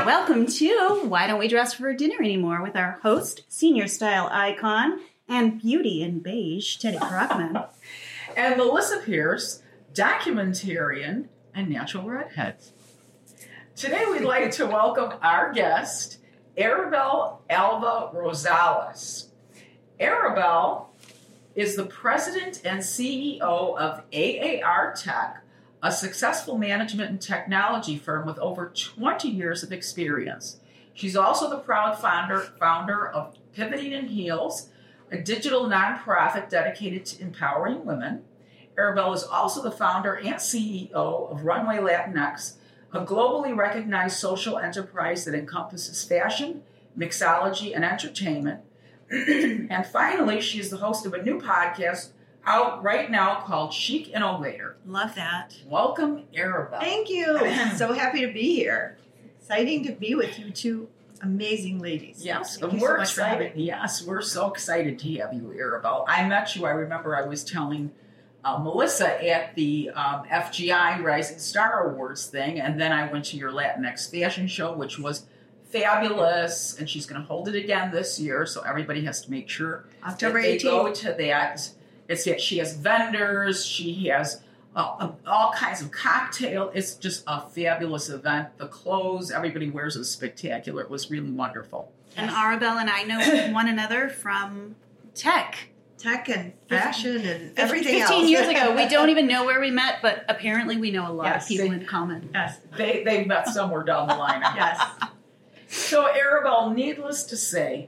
Welcome to Why Don't We Dress for Dinner Anymore with our host, senior style icon, and beauty in beige, Teddy Brockman. And Melissa Pierce, documentarian and natural redhead. Today we'd like to welcome our guest, Arabelle Alva Rosales. Arabelle is the president and CEO of AAR Tech, a successful management and technology firm with over 20 years of experience. She's also the proud founder of Pivoting in Heels, a digital nonprofit dedicated to empowering women. Arabelle is also the founder and CEO of Runway Latinx, a globally recognized social enterprise that encompasses fashion, mixology, and entertainment. And finally, she's the host of a new podcast out right now called Chic Innovator. Love that. Welcome, Arabelle. Thank you. So happy to be here. Exciting to be with you two amazing ladies. Yes, Thank and you we're so much for excited. having me. Yes, we're so excited to have you, Arabelle. I met you, I remember I was telling Melissa at the FGI Rising Star Awards thing, and then I went to your Latinx fashion show, which was fabulous, and she's going to hold it again this year, so everybody has to make sure October that they 18th. go to that. She has vendors, she has all kinds of cocktail. It's just a fabulous event. The clothes everybody wears is spectacular. It was really wonderful. And Arabelle and I know one another from tech. Tech and fashion and everything 15 else. years ago. We don't even know where we met, but apparently we know a lot of Yes. people in common. Yes. They met somewhere down the line. Yes. So, Arabelle, needless to say,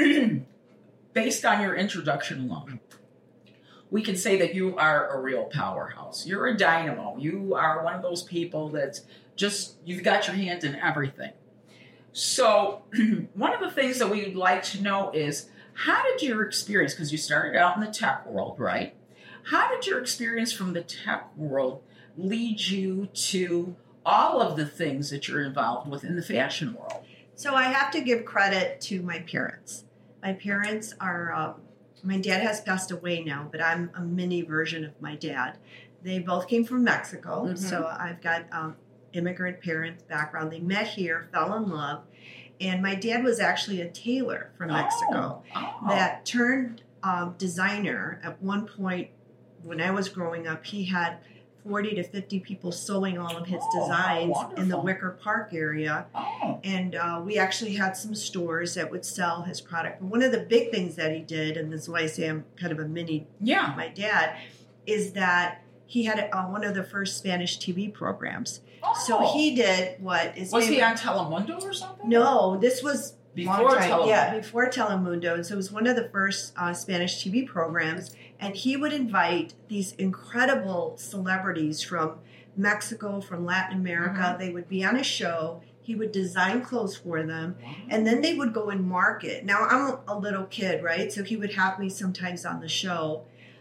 based on your introduction alone, we can say that you are a real powerhouse. You're a dynamo. You are one of those people that's just, you've got your hand in everything. So, one of the things that we'd like to know is, how did your experience, because you started out in the tech world, right? How did your experience from the tech world lead you to all of the things that you're involved with in the fashion world? So I have to give credit to my parents. My parents are, my dad has passed away now, but I'm a mini version of my dad. They both came from Mexico, so I've got immigrant parents background. They met here, fell in love, and my dad was actually a tailor from Mexico that turned designer. At one point, when I was growing up, he had 40 to 50 people sewing all of his designs in the Wicker Park area. And we actually had some stores that would sell his product. But one of the big things that he did, and this is why I say I'm kind of a mini my dad, is that he had one of the first Spanish TV programs. So he did what is... Was he on Telemundo or something? No, this was... Before Telemundo. Yeah, before Telemundo. So it was one of the first Spanish TV programs. And he would invite these incredible celebrities from Mexico, from Latin America. They would be on a show. He would design clothes for them. And then they would go and market. Now, I'm a little kid, right? So he would have me sometimes on the show.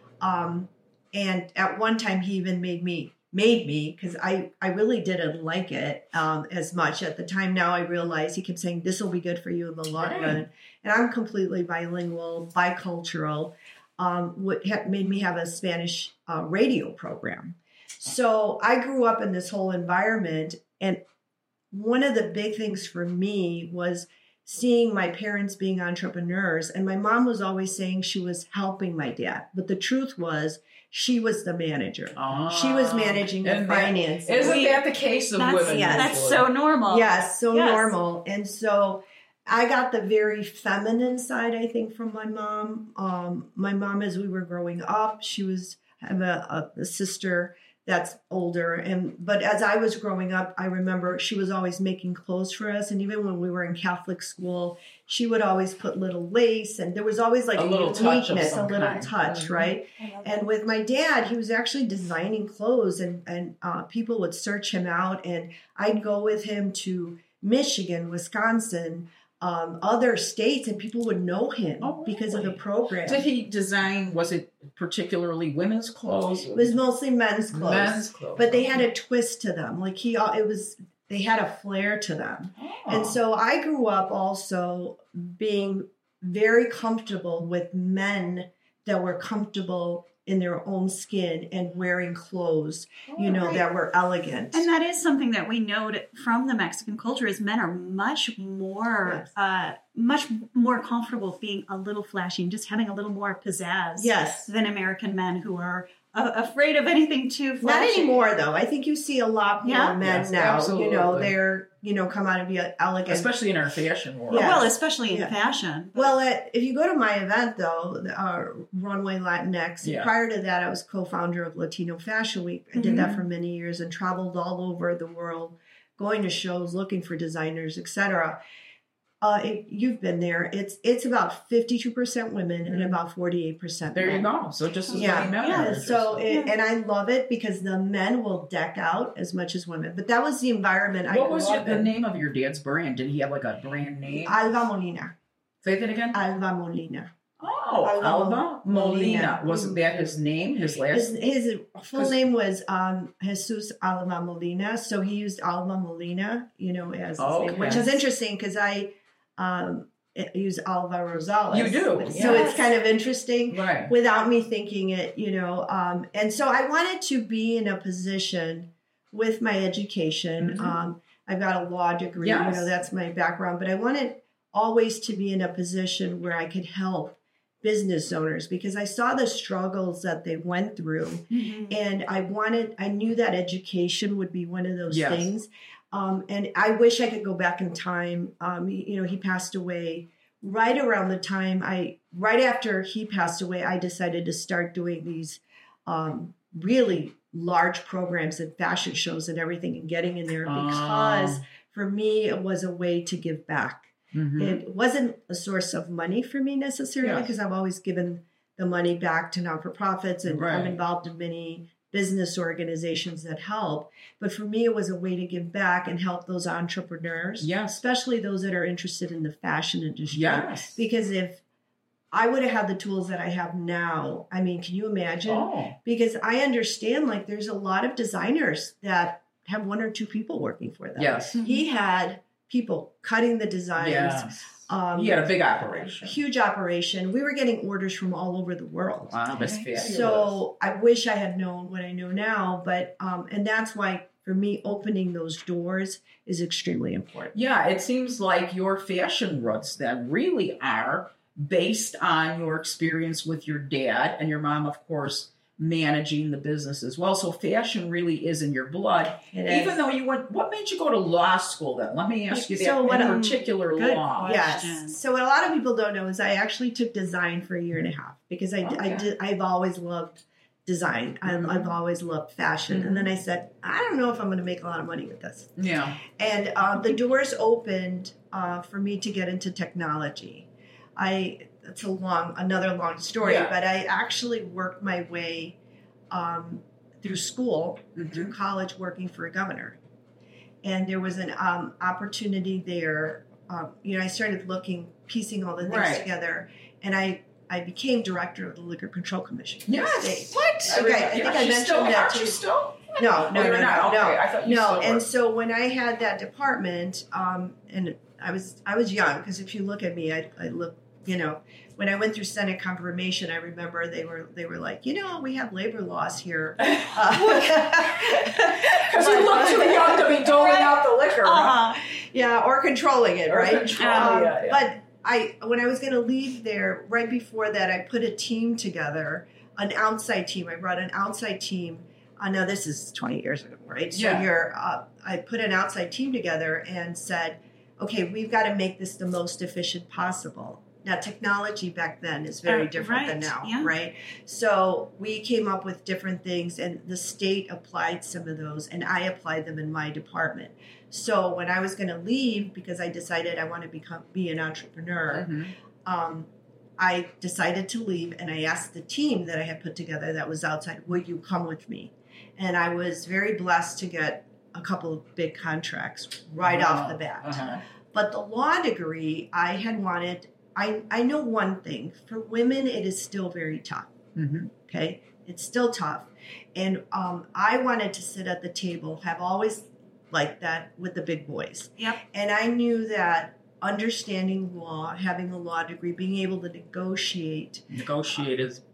And at one time, he even made me, because I really didn't like it as much at the time. Now I realize he kept saying, this will be good for you in the long run. And I'm completely bilingual, bicultural. What made me have a Spanish radio program. So I grew up in this whole environment. And one of the big things for me was seeing my parents being entrepreneurs. And my mom was always saying she was helping my dad. But the truth was, she was the manager. She was managing the finances. Isn't that the case of women? Yes. That's so normal. Yes, normal. And so I got the very feminine side, I think, from my mom. My mom, as we were growing up, I have a sister that's older. But as I was growing up, I remember she was always making clothes for us. And even when we were in Catholic school, she would always put little lace. And there was always like a little touch, right? And with my dad, he was actually designing clothes. And people would search him out. And I'd go with him to Michigan, Wisconsin, other states, and people would know him because of the program. Did he design, was it particularly women's clothes? It was mostly men's clothes. But they had a twist to them. Like they had a flair to them. And so I grew up also being very comfortable with men that were comfortable in their own skin and wearing clothes, that were elegant. And that is something that we know from the Mexican culture is men are much more comfortable being a little flashy and just having a little more pizzazz than American men who are afraid of anything too flashy. Not anymore, though. I think you see a lot more men now. Absolutely. They're come out and be elegant, especially in our fashion world. Well, especially in fashion. Well, if you go to my event, though, Runway Latinx, prior to that, I was co-founder of Latino Fashion Week. I did that for many years and traveled all over the world, going to shows, looking for designers, etc. You've been there. It's about 52% women and about 48% men. There you go. So just as many men. And I love it because the men will deck out as much as women. But that was the environment I grew up in. What was the name of your dad's brand? Did he have like a brand name? Alva Molina. Say that again? Alva Molina. Oh, Alva Molina. Was that his name? His last? His full name was Jesus Alva Molina. So he used Alva Molina, as his name, which is interesting because I use Alva Rosales. You do. So it's kind of interesting without me thinking it, and so I wanted to be in a position with my education. I've got a law degree, that's my background, but I wanted always to be in a position where I could help business owners because I saw the struggles that they went through. And I knew that education would be one of those things. And I wish I could go back in time. He passed away right around the time right after he passed away, I decided to start doing these really large programs and fashion shows and everything and getting in there because for me, it was a way to give back. It wasn't a source of money for me necessarily because I've always given the money back to not-for-profits and I'm involved in many business organizations that help. But for me, it was a way to give back and help those entrepreneurs, especially those that are interested in the fashion industry. Because if I would have had the tools that I have now, I mean, can you imagine? Because I understand, there's a lot of designers that have one or two people working for them. He had people cutting the designs. He had a big operation. Huge operation. We were getting orders from all over the world. Wow, that's fabulous. So I wish I had known what I know now, but and that's why for me opening those doors is extremely important. Yeah, it seems like your fashion roots then really are based on your experience with your dad and your mom, of course, managing the business as well. So fashion really is in your blood. Even though what made you go to law school then? Let me ask you that in particular law. Yes. So what a lot of people don't know is I actually took design for a year and a half because I've always loved design. I've always loved fashion. And then I said, I don't know if I'm going to make a lot of money with this. Yeah. And the doors opened for me to get into technology. It's another long story, but I actually worked my way through school, through college, working for a governor. And there was an opportunity there. I started piecing all the things together, and I became director of the Liquor Control Commission. Yes. What? Okay, I think I mentioned that too. You still? No. Okay, I thought you still and were. so when I had that department, and I was young because if you look at me, I look. When I went through Senate confirmation, I remember they were like, we have labor laws here. Because you look too young to be doling out the liquor. Yeah, or controlling it, right? But when I was going to leave there, right before that, I put a team together, an outside team. I brought an outside team. Now, this is 20 years ago, right? So I put an outside team together and said, okay, we've got to make this the most efficient possible. Now, technology back then is very different than now, right? So we came up with different things, and the state applied some of those, and I applied them in my department. So when I was going to leave, because I decided I want to be an entrepreneur, I decided to leave, and I asked the team that I had put together that was outside, would you come with me? And I was very blessed to get a couple of big contracts right off the bat. But the law degree, I had wanted... I know one thing. For women, it is still very tough. Okay? It's still tough. And I wanted to sit at the table, have always liked that with the big boys. And I knew that understanding law, having a law degree, being able to negotiate. Negotiate is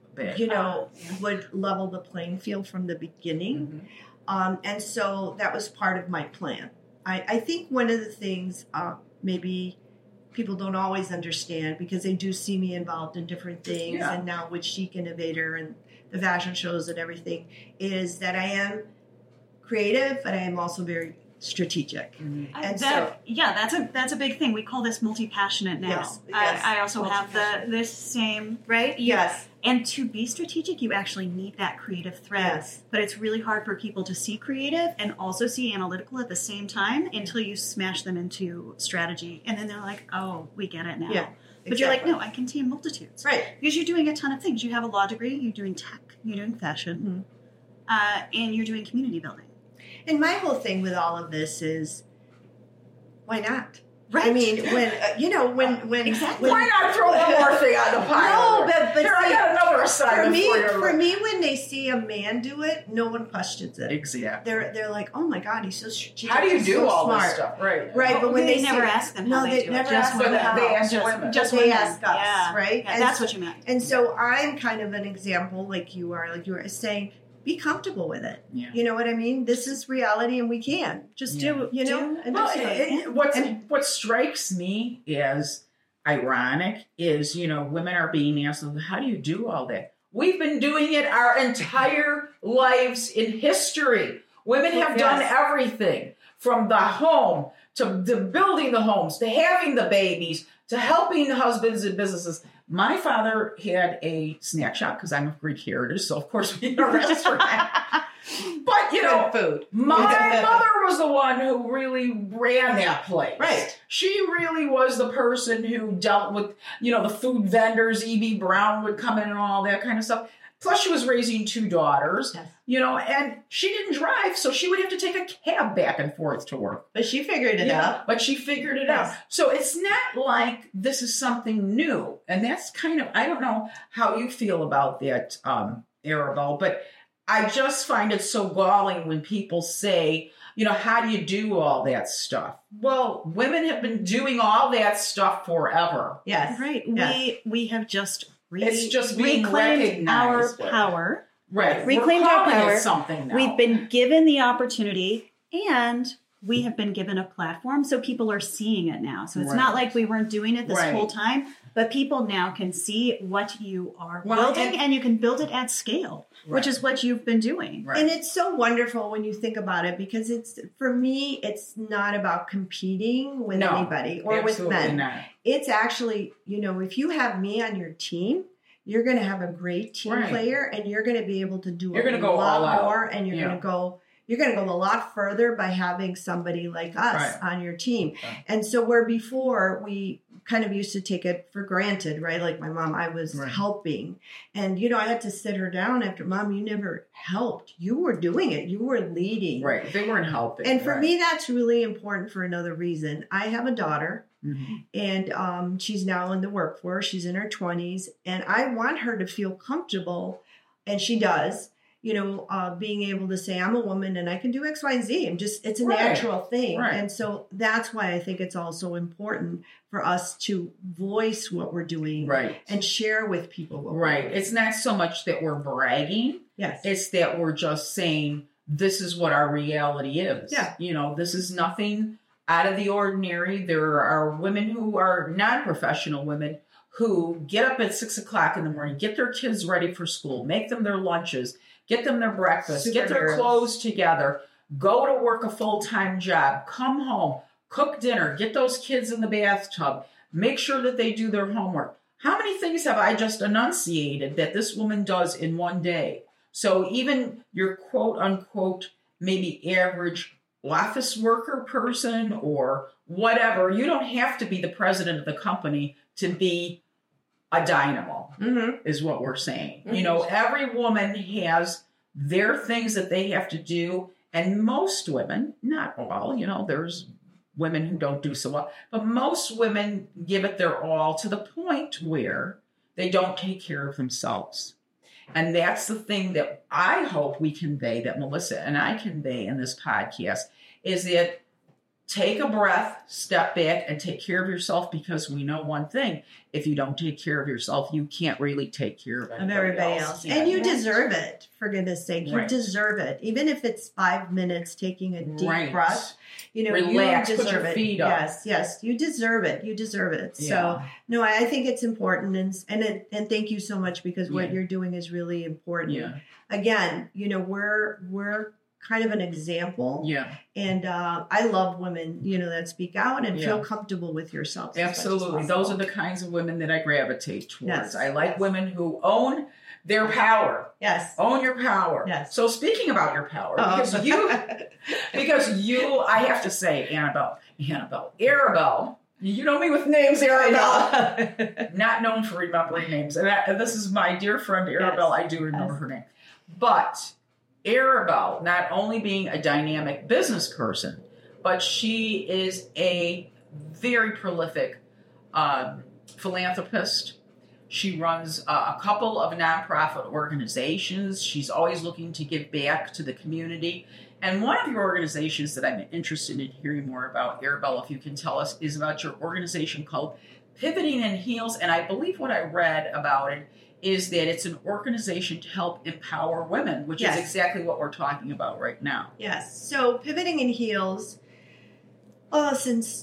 would level the playing field from the beginning. And so that was part of my plan. I think one of the things maybe people don't always understand, because they do see me involved in different things, and now with Chic Innovator and the fashion shows and everything, is that I am creative, but I am also very strategic. And that's a big thing. We call this multi-passionate now. Yes. I also have this same, right? Yes. And to be strategic, you actually need that creative thread. Yes. But it's really hard for people to see creative and also see analytical at the same time until you smash them into strategy. And then they're like, oh, we get it now. Yeah, But you're like, no, I contain multitudes. Right. Because you're doing a ton of things. You have a law degree, you're doing tech, you're doing fashion, and you're doing community building. And my whole thing with all of this is, why not? Right. I mean, when Exactly. Why not throw one more thing on the pile? No, but here, I got another assignment for me, when they see a man do it, no one questions it. Exactly. They're like, oh my God, he's so strategic. How do you he's do so all smart. this stuff? Right. Right, but when they they never see, ask them no, how they do it. never Just ask women. them how. They ask women. Just They they ask ask us, Yeah. right? Yeah, And that's so- what you meant. And so I'm kind of an example, like you were saying, be comfortable with it. Yeah. You know what I mean? This is reality, and we can Just Yeah. do, you know. do- And Well, just what strikes me as ironic is, women are being asked, how do you do all that? We've been doing it our entire lives in history. Women have done everything from the home to building the homes, to having the babies, to helping the husbands in businesses. My father had a snack shop because I'm of Greek heritage, so of course we had a restaurant. But, food. my mother was the one who really ran that place. Right. She really was the person who dealt with, the food vendors. E.B. Brown would come in and all that kind of stuff. Plus, she was raising 2 daughters, and she didn't drive, so she would have to take a cab back and forth to work. But she figured it out. But she figured it out. So it's not like this is something new. And that's kind of, I don't know how you feel about that, Arabelle, but I just find it so galling when people say, how do you do all that stuff? Well, women have been doing all that stuff forever. Yes. Right. Yes. We have just It's just being reclaimed our recognized. power. Right. Reclaimed We're our calling it power. something now. We've been given the opportunity, and we have been given a platform, so people are seeing it now. So it's not like we weren't doing it this whole time, but people now can see what you are building, and you can build it at scale, which is what you've been doing. Right. And it's so wonderful when you think about it, because for me, it's not about competing with anybody or with men. Not. It's actually, if you have me on your team, you're going to have a great team player, and you're going to be able to do a lot more, and you're going to go. You're going to go a lot further by having somebody like us on your team. Right. And so where before we kind of used to take it for granted, right? Like my mom, I was helping. And, I had to sit her down after, Mom, you never helped. You were doing it. You were leading. Right. They weren't helping. And for me, that's really important for another reason. I have a daughter. Mm-hmm. And she's now in the workforce. She's in her 20s. And I want her to feel comfortable, and she does, being able to say, I'm a woman and I can do X, Y, and Z. It's a natural thing. Right. And so that's why I think it's also important for us to voice what we're doing and share with people what we're doing. It's not so much that we're bragging. Yes. It's that we're just saying, this is what our reality is. Yeah. This is nothing out of the ordinary. There are women who are non-professional women who get up at 6 o'clock in the morning, get their kids ready for school, make them their lunches, get them their breakfast, get their clothes together, go to work a full-time job, come home, cook dinner, get those kids in the bathtub, make sure that they do their homework. How many things have I just enunciated that this woman does in one day? So even your quote-unquote maybe average office worker person or whatever, you don't have to be the president of the company to be a dynamo, is what we're saying. Mm-hmm. Every woman has their things that they have to do. And most women, not all, there's women who don't do so well, but most women give it their all to the point where they don't take care of themselves. And that's the thing that I hope we convey, that Melissa and I convey in this podcast, is that take a breath, step back, and take care of yourself, because we know one thing. If you don't take care of yourself, you can't really take care of everybody else. And you deserve it, for goodness sake. You deserve it. Even if it's 5 minutes taking a deep breath, relax, you deserve put your feet up. Yes, you deserve it. You deserve it. Yeah. So, no, I think it's important. And thank you so much, because what you're doing is really important. Yeah. Again, we're kind of an example. Yeah. And I love women, that speak out and feel comfortable with yourself. Absolutely. Those are the kinds of women that I gravitate towards. Yes. I like women who own their power. Yes. Own your power. Yes. So speaking about your power, because you, I have to say, Arabelle, you know me with names, Arabelle. Not known for remembering names. And this is my dear friend, Arabelle. Yes. I do remember her name. But Arabelle, not only being a dynamic business person, but she is a very prolific philanthropist. She runs a couple of nonprofit organizations. She's always looking to give back to the community. And one of your organizations that I'm interested in hearing more about, Arabelle, if you can tell us, is about your organization called Pivoting in Heels. And I believe what I read about it is that it's an organization to help empower women, which is exactly what we're talking about right now. Yes. So Pivoting in Heels, since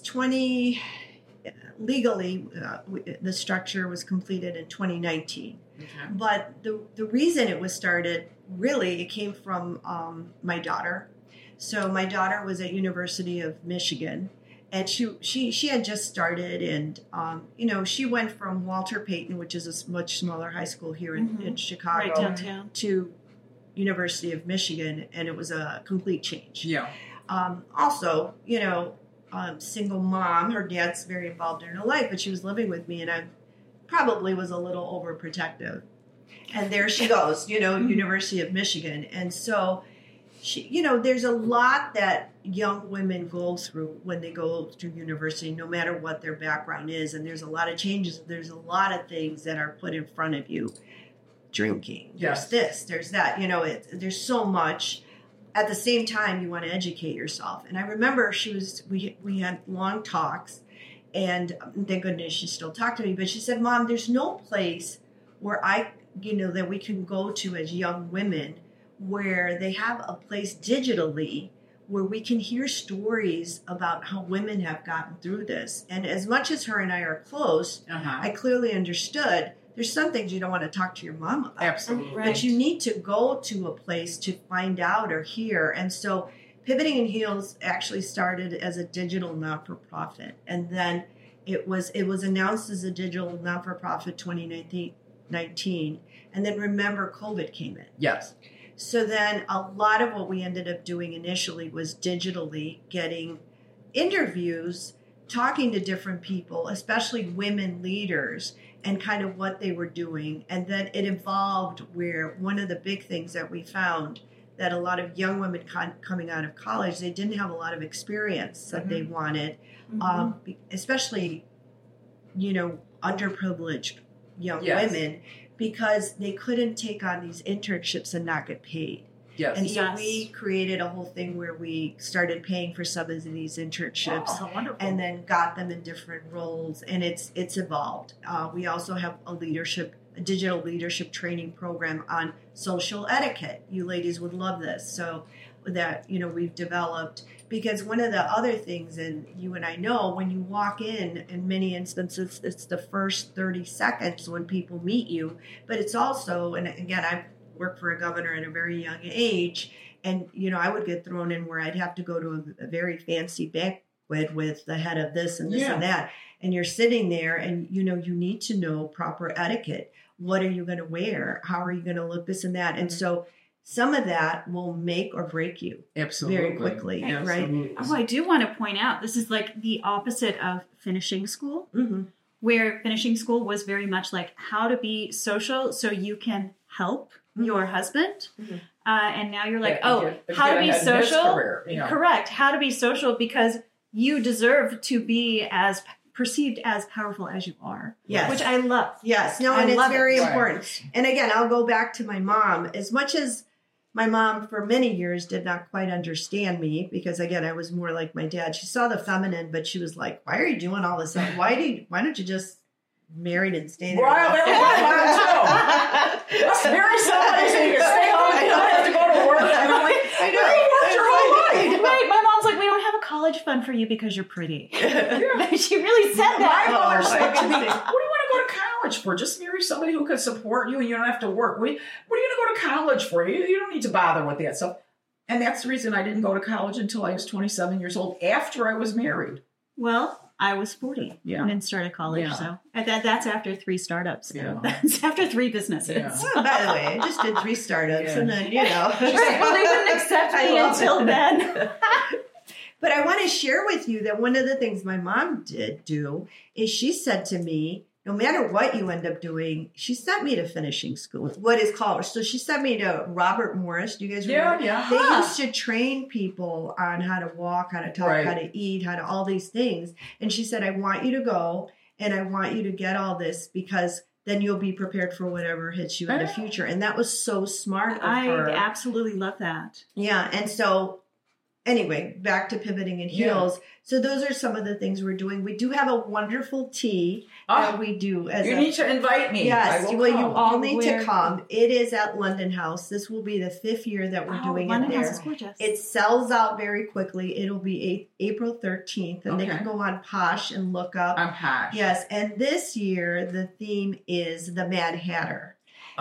legally, the structure was completed in 2019. Okay. But the reason it was started, really, it came from my daughter. So my daughter was at University of Michigan. And she had just started, and she went from Walter Payton, which is a much smaller high school here in Chicago, right downtown, to University of Michigan, and it was a complete change. Yeah. Also, single mom. Her dad's very involved in her life, but she was living with me, and I probably was a little overprotective. And there she goes, University of Michigan, and so. There's a lot that young women go through when they go to university, no matter what their background is. And there's a lot of changes. There's a lot of things that are put in front of you. Drinking. Yes. There's this, there's that. There's so much. At the same time, you want to educate yourself. And I remember we had long talks. And thank goodness she still talked to me. But she said, Mom, there's no place where that we can go to as young women where they have a place digitally where we can hear stories about how women have gotten through this. And as much as her and I are close, I clearly understood there's some things you don't want to talk to your mom about. Absolutely. Right. But you need to go to a place to find out or hear. And so Pivoting in Heels actually started as a digital not-for-profit. And then it was announced as a digital not-for-profit 2019. And then remember, COVID came in. Yes. So then a lot of what we ended up doing initially was digitally getting interviews, talking to different people, especially women leaders, and kind of what they were doing. And then it evolved where one of the big things that we found that a lot of young women coming out of college, they didn't have a lot of experience that they wanted, especially, underprivileged young women, because they couldn't take on these internships and not get paid. Yes. And so we created a whole thing where we started paying for some of these internships. Oh, how wonderful. And then got them in different roles, and it's evolved. We also have a digital leadership training program on social etiquette. You ladies would love this. So that, we've developed, because one of the other things, and you and I know, when you walk in many instances, it's the first 30 seconds when people meet you, but it's also, and again, I worked for a governor at a very young age, and, I would get thrown in where I'd have to go to a very fancy banquet with the head of this and this and that, and you're sitting there, and, you need to know proper etiquette. What are you going to wear? How are you going to look, this and that? And so some of that will make or break you very quickly, right? Oh, I do want to point out, this is like the opposite of finishing school, where finishing school was very much like how to be social so you can help your husband. And now you're like, how to be social? Correct. How to be social because you deserve to be as perceived as powerful as you are. Yes. Which I love. Yes. No, and it's very important. And again, I'll go back to my mom. As much as My mom, for many years, did not quite understand me because, again, I was more like my dad. She saw the feminine, but she was like, "Why are you doing all this stuff? Why don't you just marry and stay there?" Well, there was mine too. Let's marry somebody so you can stay home and you don't have to go to work. And I'm like, I know. you worked your whole life. Right, my mom's like, we don't have a college fund for you because you're pretty. She really said that. My mother said to me, interesting. what do you want to go to college for? Just marry somebody who can support you and you don't have to work. What are you going to go to college for? You don't need to bother with that stuff. And that's the reason I didn't go to college until I was 27 years old, after I was married. Well, I was 40 and then started college. Yeah. So that's after 3 startups. Yeah. That's after 3 businesses. Yeah. Oh, by the way, I just did 3 startups, and then Right, well, they wouldn't accept me until then. But I want to share with you that one of the things my mom did do is she said to me, no matter what you end up doing, she sent me to finishing school, what is college. So she sent me to Robert Morris. Do you guys remember? Yeah. They used to train people on how to walk, how to talk, Right. how to eat, how to all these things. And she said, I want you to go and I want you to get all this because then you'll be prepared for whatever hits you in the future. And that was so smart of her. I absolutely love that. Yeah. And so anyway, back to pivoting in heels. Yeah. So those are some of the things we're doing. We do have a wonderful tea that we do. As You need to invite me. Yes, I will well, come. you all need Where- to come. It is at London House. This will be the 5th year that we're doing London it there. House is gorgeous. It sells out very quickly. It'll be April 13th, and they Okay. can go on Posh and look up. I'm Posh. Yes, and this year the theme is the Mad Hatter.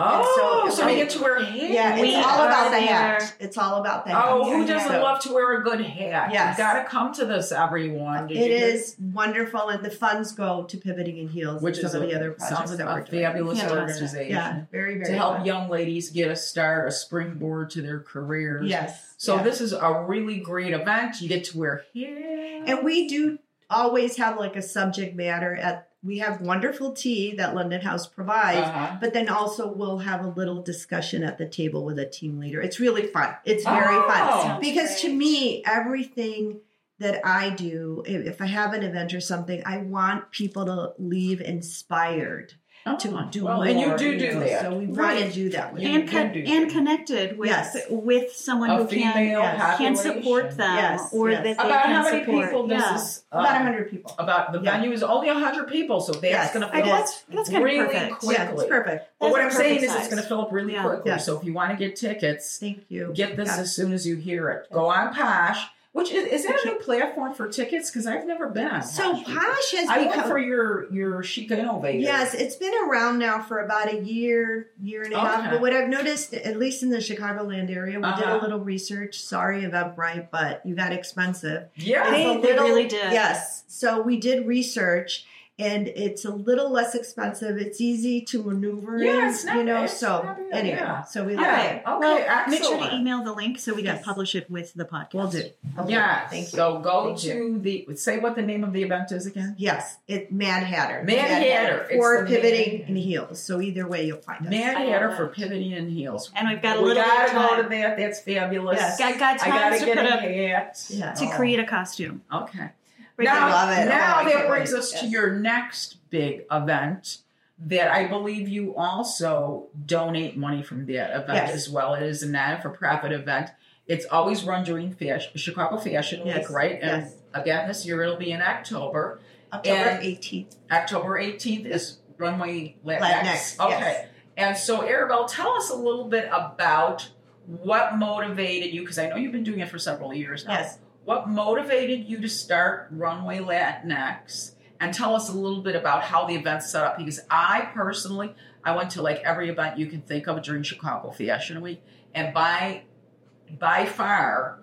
Oh, so we we- get to wear hats. Yeah, We it's all are about the there. hat. It's all about the hat. Oh, who doesn't So- love to wear a good hat? Yes. You got to come to this, everyone. Did It you hear? is wonderful, and the funds go to Pivoting in Heels, Which and is some of the a- other projects sounds that like we're a doing. fabulous Fantastic. organization. Yeah, very, very To help fun. young ladies get a start, a springboard to their careers. Yes. So yeah. this is a really great event. You get to wear hats. And we do always have like a subject matter we have wonderful tea that London House provides, Uh-huh. but then also we'll have a little discussion at the table with a team leader. It's really fun. It's very Oh. fun. Sounds Because to great. me, everything that I do, if I have an event or something, I want people to leave inspired to do well, more. and you do know, that. So we want Right. to do that with You and can do and that. connected with Yes. with someone A who female yes, can population. support them Yes, or yes. that they About can how many support. people does Yeah. this? about 100 people. About the Yeah. venue is only 100 people, so that's Yes. going to I- fill up that's kind of really perfect. quickly. Yeah, it's perfect. But what I'm That's a saying perfect is it's size. going to fill up really Yeah. quickly. Yeah. So if you want to get tickets, Thank you. get this Yeah. as soon as you hear it. Go on Posh. Which is that a new platform for tickets? Because I've never been on So Posh. Posh has I went become... for your Chic Innovator. Yes, it's been around now for about a year and a half. Okay. But what I've noticed, at least in the Chicagoland area, we did Uh-huh. a little research. Sorry, Eventbrite, but you got expensive. Yeah. It's a They really did. Yes. So we did research, and it's a little less expensive. It's easy to maneuver Yeah, in, it's not bad. It's So not bad, anyway, yeah. so we All love right. it. Okay, Well, make sure excellent. to email the link so we can Yes. publish it with the podcast. We'll do. Yeah. Thank you. So go Thank to say what the name of the event is again. Yes, it Mad Hatter. Mad Hatter. It's For the pivoting Mad- in heels. So either way, you'll find us. Mad I Hatter love for it. pivoting in heels. And we've got a We little gotta bit of go time to that. That's fabulous. Yes. Got I time gotta to get put a up hat. Yeah. to create a costume. Okay. Right, Now, I love it. now Oh, I that can't brings wait. us to Yes. your next big event that I believe you also donate money from that event Yes. as well. It is a non-for-profit event. It's always run during Chicago Fashion Week, Yes. right? And Yes. again, this year it'll be in October. October And- 18th. October 18th is Runway Latinx, Latinx. Okay. yes. And so, Arabelle, tell us a little bit about what motivated you, because I know you've been doing it for several years now. Yes. What motivated you to start Runway Latinx? And tell us a little bit about how the event's set up. Because I personally, I went to like every event you can think of during Chicago Fashion Week. And by far,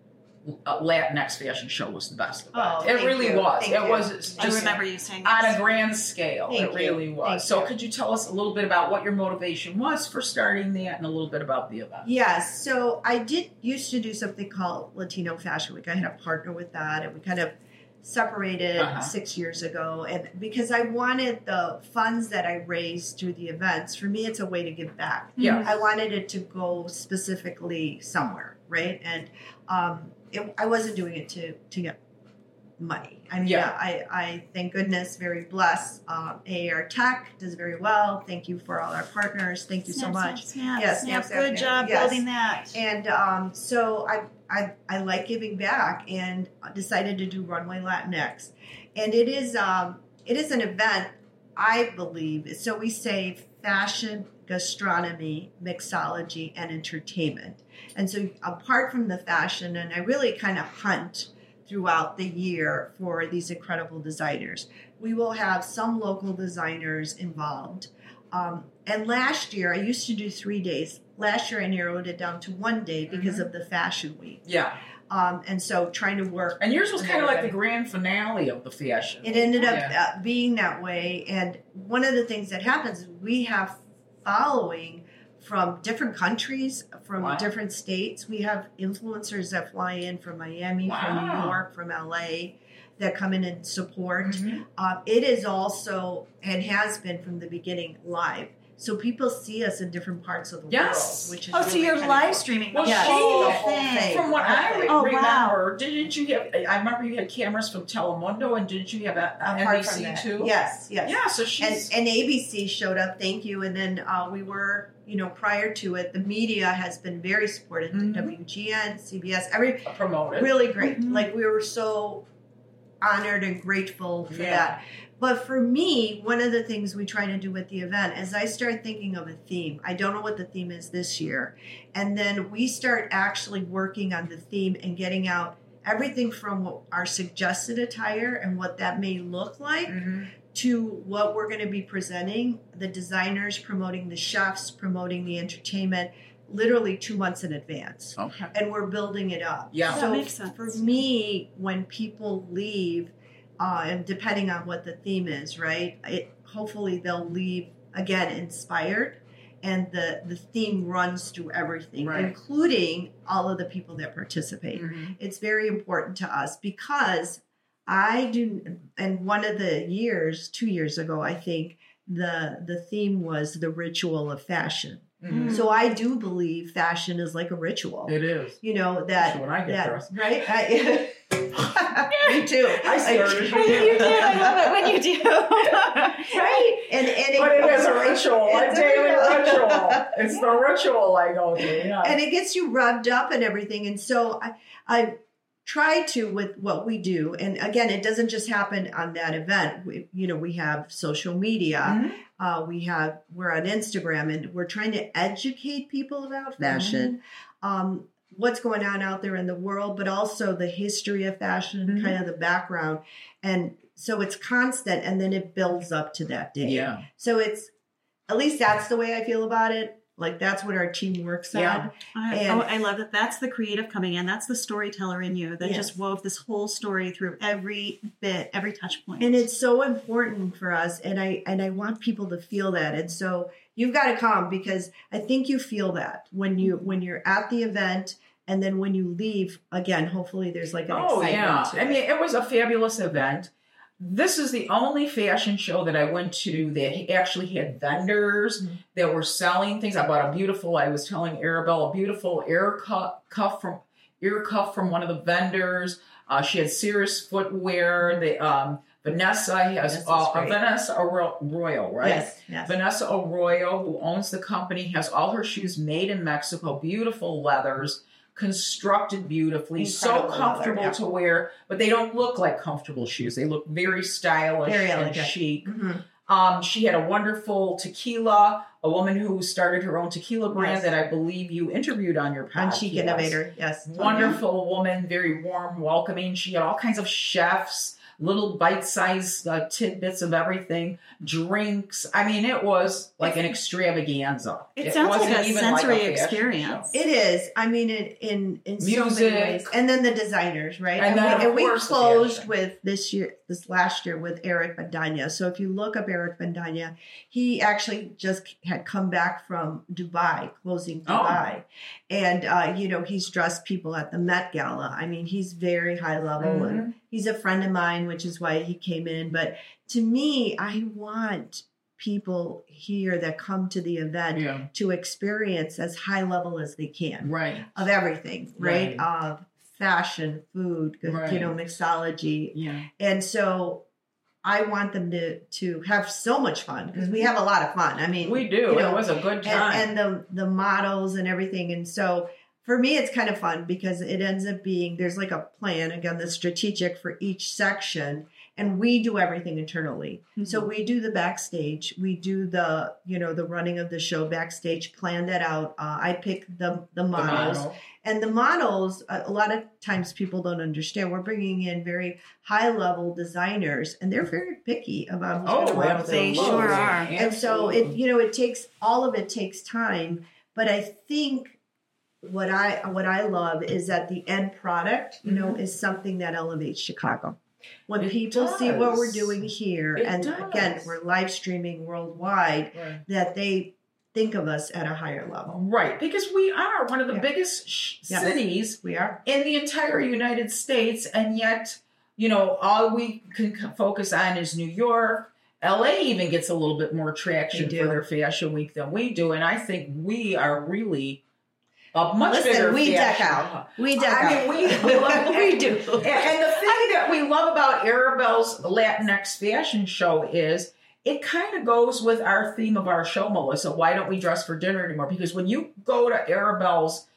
Latinx Fashion Show was the best event. Oh, it thank really you. was. Thank It you. was just I remember you saying on this. a grand scale. Thank It you. really was. Thank So you. could you tell us a little bit about what your motivation was for starting that and a little bit about the event? Yes. So I used to do something called Latino Fashion Week. I had a partner with that, and we kind of separated Uh-huh. 6 years ago. And because I wanted the funds that I raised through the events, for me, it's a way to give back. Yeah. I wanted it to go specifically somewhere, right? And I wasn't doing it to get money. I mean, Yeah. I thank goodness, very blessed. AAR Tech does very well. Thank you for all our partners. Thank you so much. Snap. Yes, Snap. snap, Good snap. job Yes. building that. And so I like giving back, and decided to do Runway Latinx. And it is an event, I believe. So we say fashion, gastronomy, mixology, and entertainment. And so apart from the fashion, and I really kind of hunt throughout the year for these incredible designers. We will have some local designers involved. And last year, I used to do 3 days. Last year, I narrowed it down to 1 day because of the fashion week. Yeah. And so trying to work. And yours was kind of like the grand finale of the fashion. It ended up being that way. And one of the things that happens is we have following from different countries, from different states. We have influencers that fly in from Miami, from New York, from LA, that come in and support. It is also, and has been from the beginning, live. So people see us in different parts of the world, which is so really you're kind live of streaming Well, the she, whole the whole thing. thing. From what I Oh, remember, wow. didn't you have? I remember you had cameras from Telemundo, and didn't you have apart from NBC that. too? Yes, yes. Yeah, so she's And ABC showed up, thank you. And then we were, prior to it, the media has been very supportive. WGN, CBS, promoted. really great. Like, we were so honored and grateful for that. But for me, one of the things we try to do with the event is I start thinking of a theme. I don't know what the theme is this year. And then we start actually working on the theme and getting out everything from our suggested attire and what that may look like to what we're going to be presenting, the designers promoting, the chefs promoting, the entertainment, literally 2 months in advance. Okay. And we're building it up. Yeah. So That makes sense. for me, when people leave, and depending on what the theme is, right? Hopefully they'll leave, again, inspired. And the theme runs through everything, including all of the people that participate. It's very important to us because I do, and one of the years, 2 years ago, I think, the theme was the ritual of fashion. So I do believe fashion is like a ritual. It is. That's when I get dressed. Right? Me too. I started. You do. I love it when you do. Right? And but it is a ritual, a It's a daily ritual. ritual. It's the ritual I go through. Yeah. And it gets you revved up and everything. And so I try to, with what we do, and again, it doesn't just happen on that event. We have social media. We're on Instagram, and we're trying to educate people about fashion. What's going on out there in the world, but also the history of fashion, kind of the background. And so it's constant, and then it builds up to that day. Yeah. So at least that's the way I feel about it. Like, that's what our team works on. I love that. That's the creative coming in. That's the storyteller in you that just wove this whole story through every bit, every touch point. And it's so important for us. And I want people to feel that. And so you've got to come, because I think you feel that when you're at the event. And then when you leave, again, hopefully there's like an excitement to it. I mean, it was a fabulous event. This is the only fashion show that I went to that actually had vendors that were selling things. I bought I was telling Arabelle, a beautiful ear cuff from one of the vendors. She had Cirrus footwear. Vanessa has Vanessa Arroyo, right? Yes. Vanessa Arroyo, who owns the company, has all her shoes made in Mexico, beautiful leathers, constructed beautifully, Incredible so comfortable leather, to wear, but they don't look like comfortable shoes. They look very stylish and chic. She had a wonderful tequila, a woman who started her own tequila brand that I believe you interviewed on your podcast. On Chic Innovator, yes. Wonderful woman, very warm, welcoming. She had all kinds of chefs, little bite-sized tidbits of everything, drinks. I mean, it was like an extravaganza. It sounds like a sensory experience. It is. I mean, in music, so many ways. And then the designers, right? And we closed with this last year with Eric Bandanya. So if you look up Eric Bandanya, he actually just had come back from Dubai, closing Dubai. And, he's dressed people at the Met Gala. I mean, he's very high level. And he's a friend of mine, which is why he came in. But to me, I want people here that come to the event to experience as high level as they can. Right. Of everything, right? Of fashion, food, mixology. Yeah. And so I want them to have so much fun because we have a lot of fun. I mean, we do. It was a good time. And the models and everything. And so for me, it's kind of fun because it ends up being, there's like a plan, again, the strategic for each section. And we do everything internally. Mm-hmm. So we do the backstage. We do the running of the show backstage, plan that out. I pick the models. And the models, a lot of times people don't understand. We're bringing in very high-level designers, and they're very picky about who's going to wear them. They sure are. And so it takes, all of it takes time. But I think what I love is that the end product, is something that elevates Chicago. When people see what we're doing here, again, we're live streaming worldwide, that they think of us at a higher level. Right, because we are one of the biggest cities we are in the entire United States, and yet, all we can focus on is New York. LA even gets a little bit more traction for their fashion week than we do, and I think we are really much bigger. We deck out. We deck out. We love we do. And the thing that we love about Arabelle's Latinx fashion show is it kind of goes with our theme of our show, Melissa. Why don't we dress for dinner anymore? Because when you go to Arabelle's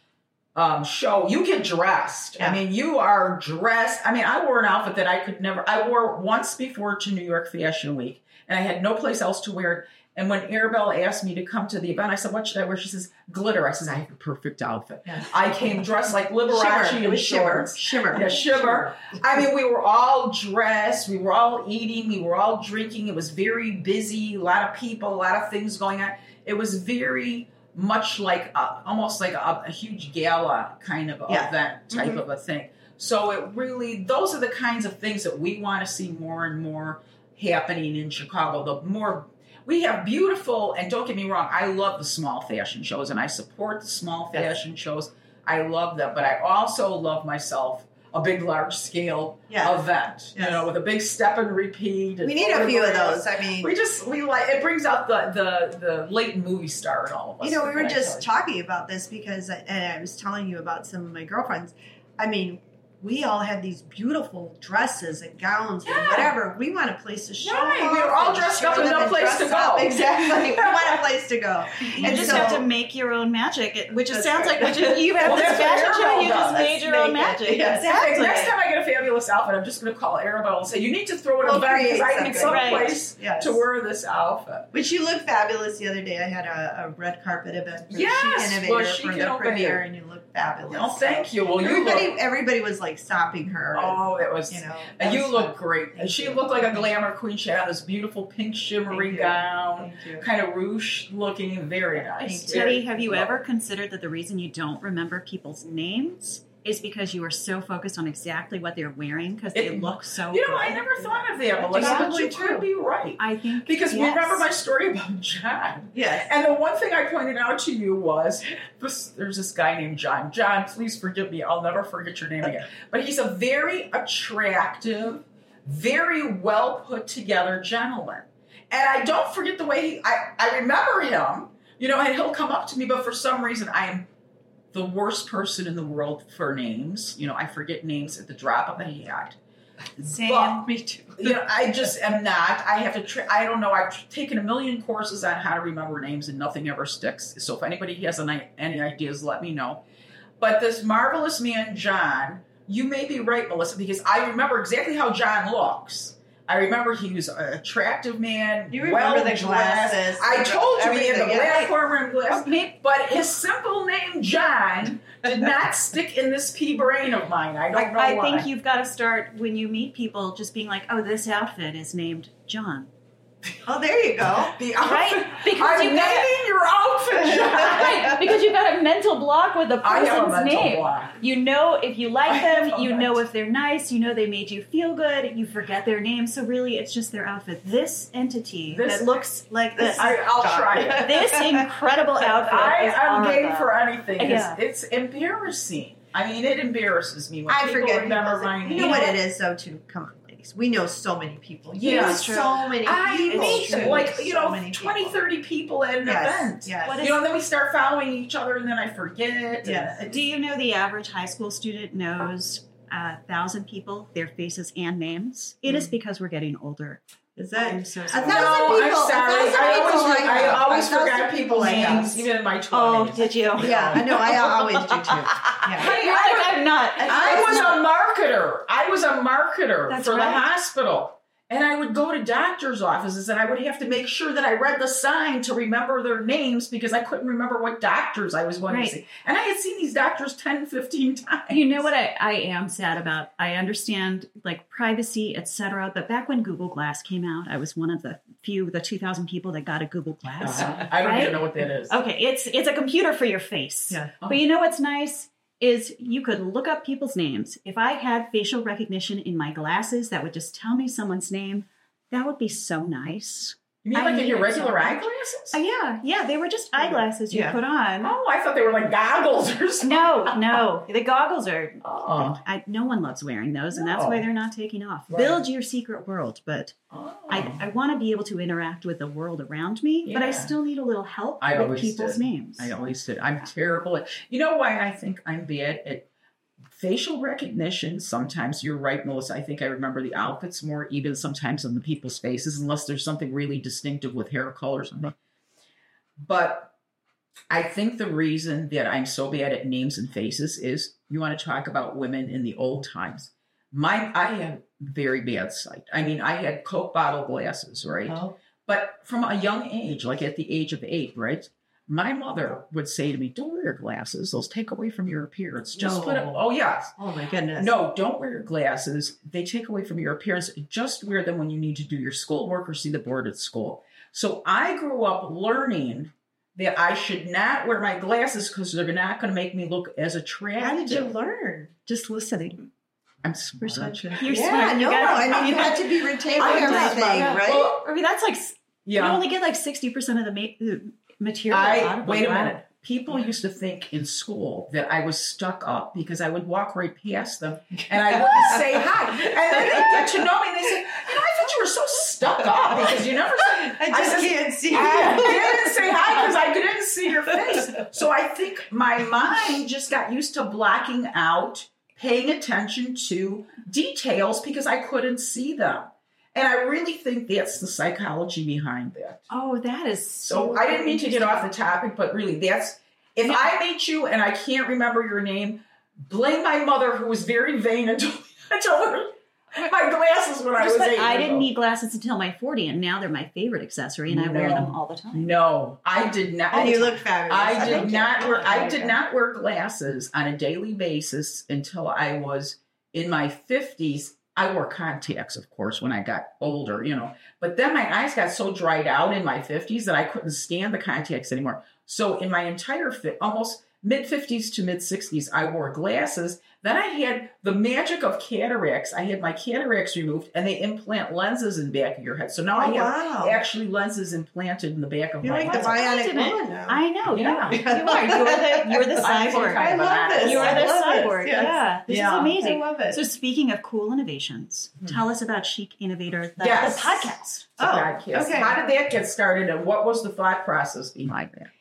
show, you get dressed. Yeah. I mean, you are dressed. I mean, I wore an outfit that I wore once before to New York Fashion Week, and I had no place else to wear it. And when Arabelle asked me to come to the event, I said, what should I wear? She says, glitter. I said, I have a perfect outfit. Yeah. I came dressed like Liberace in shorts. Shimmer. Yeah, shimmer. I mean, we were all dressed. We were all eating. We were all drinking. It was very busy. A lot of people, a lot of things going on. It was very much like almost like a huge gala kind of event type of a thing. So it really, those are the kinds of things that we want to see more and more happening in Chicago. The more we have beautiful, and don't get me wrong, I love the small fashion shows, and I support the small fashion shows. I love them, but I also love myself a big, large scale event, with a big step and repeat. And we need a few of those. I mean, we like it. Brings out the latent movie star in all of us. We were just talking about this because, and I was telling you about some of my girlfriends. I mean, we all have these beautiful dresses and gowns and whatever. We want a place to show Right. We were all dressed up and no place to go. Exactly. We want a place to go. You just have to make your own magic, which it sounds like you have this fashion show, you just made your own magic. Yes. Exactly. Next time I get a fabulous outfit, I'm just going to call Arabelle and say, you need to throw it in back because I need some place to wear this outfit. Which you look fabulous the other day. I had a red carpet event for Chic Innovator for the premiere, and you look fabulous. Oh, thank you. Well, everybody was like stopping her. Oh, it was, and you look great. And she looked like a glamour queen. She had this beautiful pink shimmery gown, kind of ruche looking, very nice. Teddy, have you ever considered that the reason you don't remember people's names is because you are so focused on exactly what they're wearing because they look so good? I never thought of that, Melissa, but you could be right. I think because remember my story about John. Yes. And the one thing I pointed out to you was there's this guy named John. John, please forgive me. I'll never forget your name again. But he's a very attractive, very well put together gentleman. And I don't forget the way I remember him, and he'll come up to me, but for some reason I am the worst person in the world for names. I forget names at the drop of a hat. Same. But, me too. I just am not. I have to. I don't know. I've taken a million courses on how to remember names, and nothing ever sticks. So if anybody has any ideas, let me know. But this marvelous man, John, you may be right, Melissa, because I remember exactly how John looks. I remember he was an attractive man. You remember the glasses. I told you he had the platform and glasses. But his simple name, John, did not stick in this pea brain of mine. I don't know why. I think you've got to start, when you meet people, just being like, oh, this outfit is named John. Oh, there you go. The outfit. Right? Because I'm naming your outfit, John. Right, because you've got a mental block with the person's name. Block. You know if you like them, you know if they're nice, you know they made you feel good, you forget their name, so really it's just their outfit. This entity that looks like this. I'll try it. This incredible outfit I'm game for anything. It's embarrassing. I mean, it embarrasses me when people remember my name. You know what it is, though, too? Come on. face. We know so many people. Yeah, know so many people. I meet like, so 20, 30 people at an event. Yes. And then we start following each other and then I forget. Yes. Do you know the average high school student knows 1,000 people, their faces and names? It is because we're getting older. Is that I'm so 1,000 sorry. people? I'm sorry. I always 1,000 forgot people's names, even in my 20s. Oh, did you? Yeah, I know. I always do too. Yeah. I'm not. I was a marketer That's for the right. hospital. And I would go to doctors' offices and I would have to make sure that I read the sign to remember their names because I couldn't remember what doctors I was going to see. And I had seen these doctors 10, 15 times. You know what I am sad about? I understand like privacy, etc. But back when Google Glass came out, I was one of the 2,000 people that got a Google Glass. I don't even know what that is. Okay, it's a computer for your face. Yeah. But you know what's nice? Is you could look up people's names. If I had facial recognition in my glasses that would just tell me someone's name, that would be so nice. You mean like in your regular eyeglasses? Yeah, they were just eyeglasses you put on. Oh, I thought they were like goggles or something. No, the goggles are. Oh. No one loves wearing those, and that's why they're not taking off. Right. Build your secret world, but I want to be able to interact with the world around me, but I still need a little help with people's names. I always did. I'm terrible at. You know why I think I'm bad at facial recognition? Sometimes you're right, Melissa. I think I remember the outfits more, even sometimes on the people's faces, unless there's something really distinctive with hair color or something. But I think the reason that I'm so bad at names and faces is you want to talk about women in the old times. I had very bad sight. I mean, I had Coke bottle glasses, right? Oh. But from a young age, like at the age of 8, right? My mother would say to me, don't wear your glasses. Those take away from your appearance. Just put it. Oh, yes. Oh, my goodness. No, don't wear your glasses. They take away from your appearance. Just wear them when you need to do your schoolwork or see the board at school. So I grew up learning that I should not wear my glasses because they're not going to make me look as attractive. How did you learn? Just listening. I'm smart. You're Yeah, smart. no, I mean, you had to be retaining everything, right? Well, I mean, that's like you Yeah. only get like 60% of the material. out of Wait a it. minute. People used to think in school that I was stuck up because I would walk right past them and I wouldn't say hi. And then they get to know me and they say, I thought you were so stuck up because you never said. I just can't see I you. didn't say hi because I didn't see your face. So I think my mind just got used to blocking out, paying attention to details because I couldn't see them. And I really think that's the psychology behind that. Oh, that is So I didn't mean to get off the topic, but really that's, if I meet you and I can't remember your name, blame my mother who was very vain and I told her my glasses when I was 8 I didn't need glasses until my 40, and now they're my favorite accessory, and I wear them all the time. No, I did not. And you look fabulous. I did not wear glasses on a daily basis until I was in my 50s. I wore contacts, of course, when I got older, But then my eyes got so dried out in my 50s that I couldn't stand the contacts anymore. So in my entire almost mid-50s to mid-60s, I wore glasses. Then I had the magic of cataracts. I had my cataracts removed, and they implant lenses in the back of your head. So now I have actually lenses implanted in the back of my head. You're like the bionic woman now. I know. Yeah. You are. You're the cyborg. I love this. You are the cyborg. Yes. Yeah. This is amazing. I love it. So speaking of cool innovations, tell us about Chic Innovator, the podcast. Podcast. Okay. How did that get started, and what was the thought process behind that?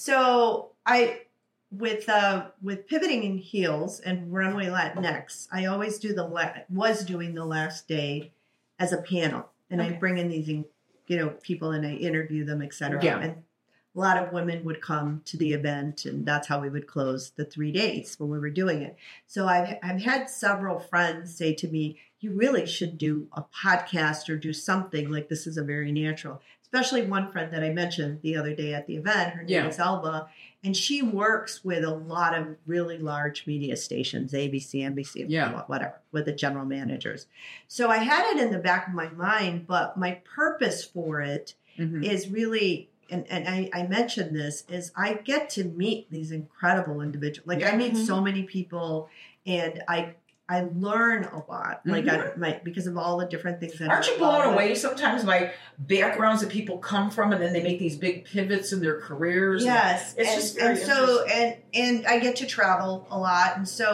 So with Pivoting in Heels and Runway Latinx, I always was doing the last day as a panel, and I bring in these people and I interview them, etc. Yeah. And a lot of women would come to the event, and that's how we would close the 3 days when we were doing it. So I've had several friends say to me, you really should do a podcast or do something like this. Is a very natural, especially one friend that I mentioned the other day at the event. Her name is Elva, and she works with a lot of really large media stations, ABC, NBC, whatever, with the general managers. So I had it in the back of my mind, but my purpose for it is really, and I mentioned this, is I get to meet these incredible individuals. Like I meet so many people, and I learn a lot, because of all the different things that aren't you blown away sometimes by backgrounds that people come from, and then they make these big pivots in their careers? Yes, it's just very interesting. And I get to travel a lot, and so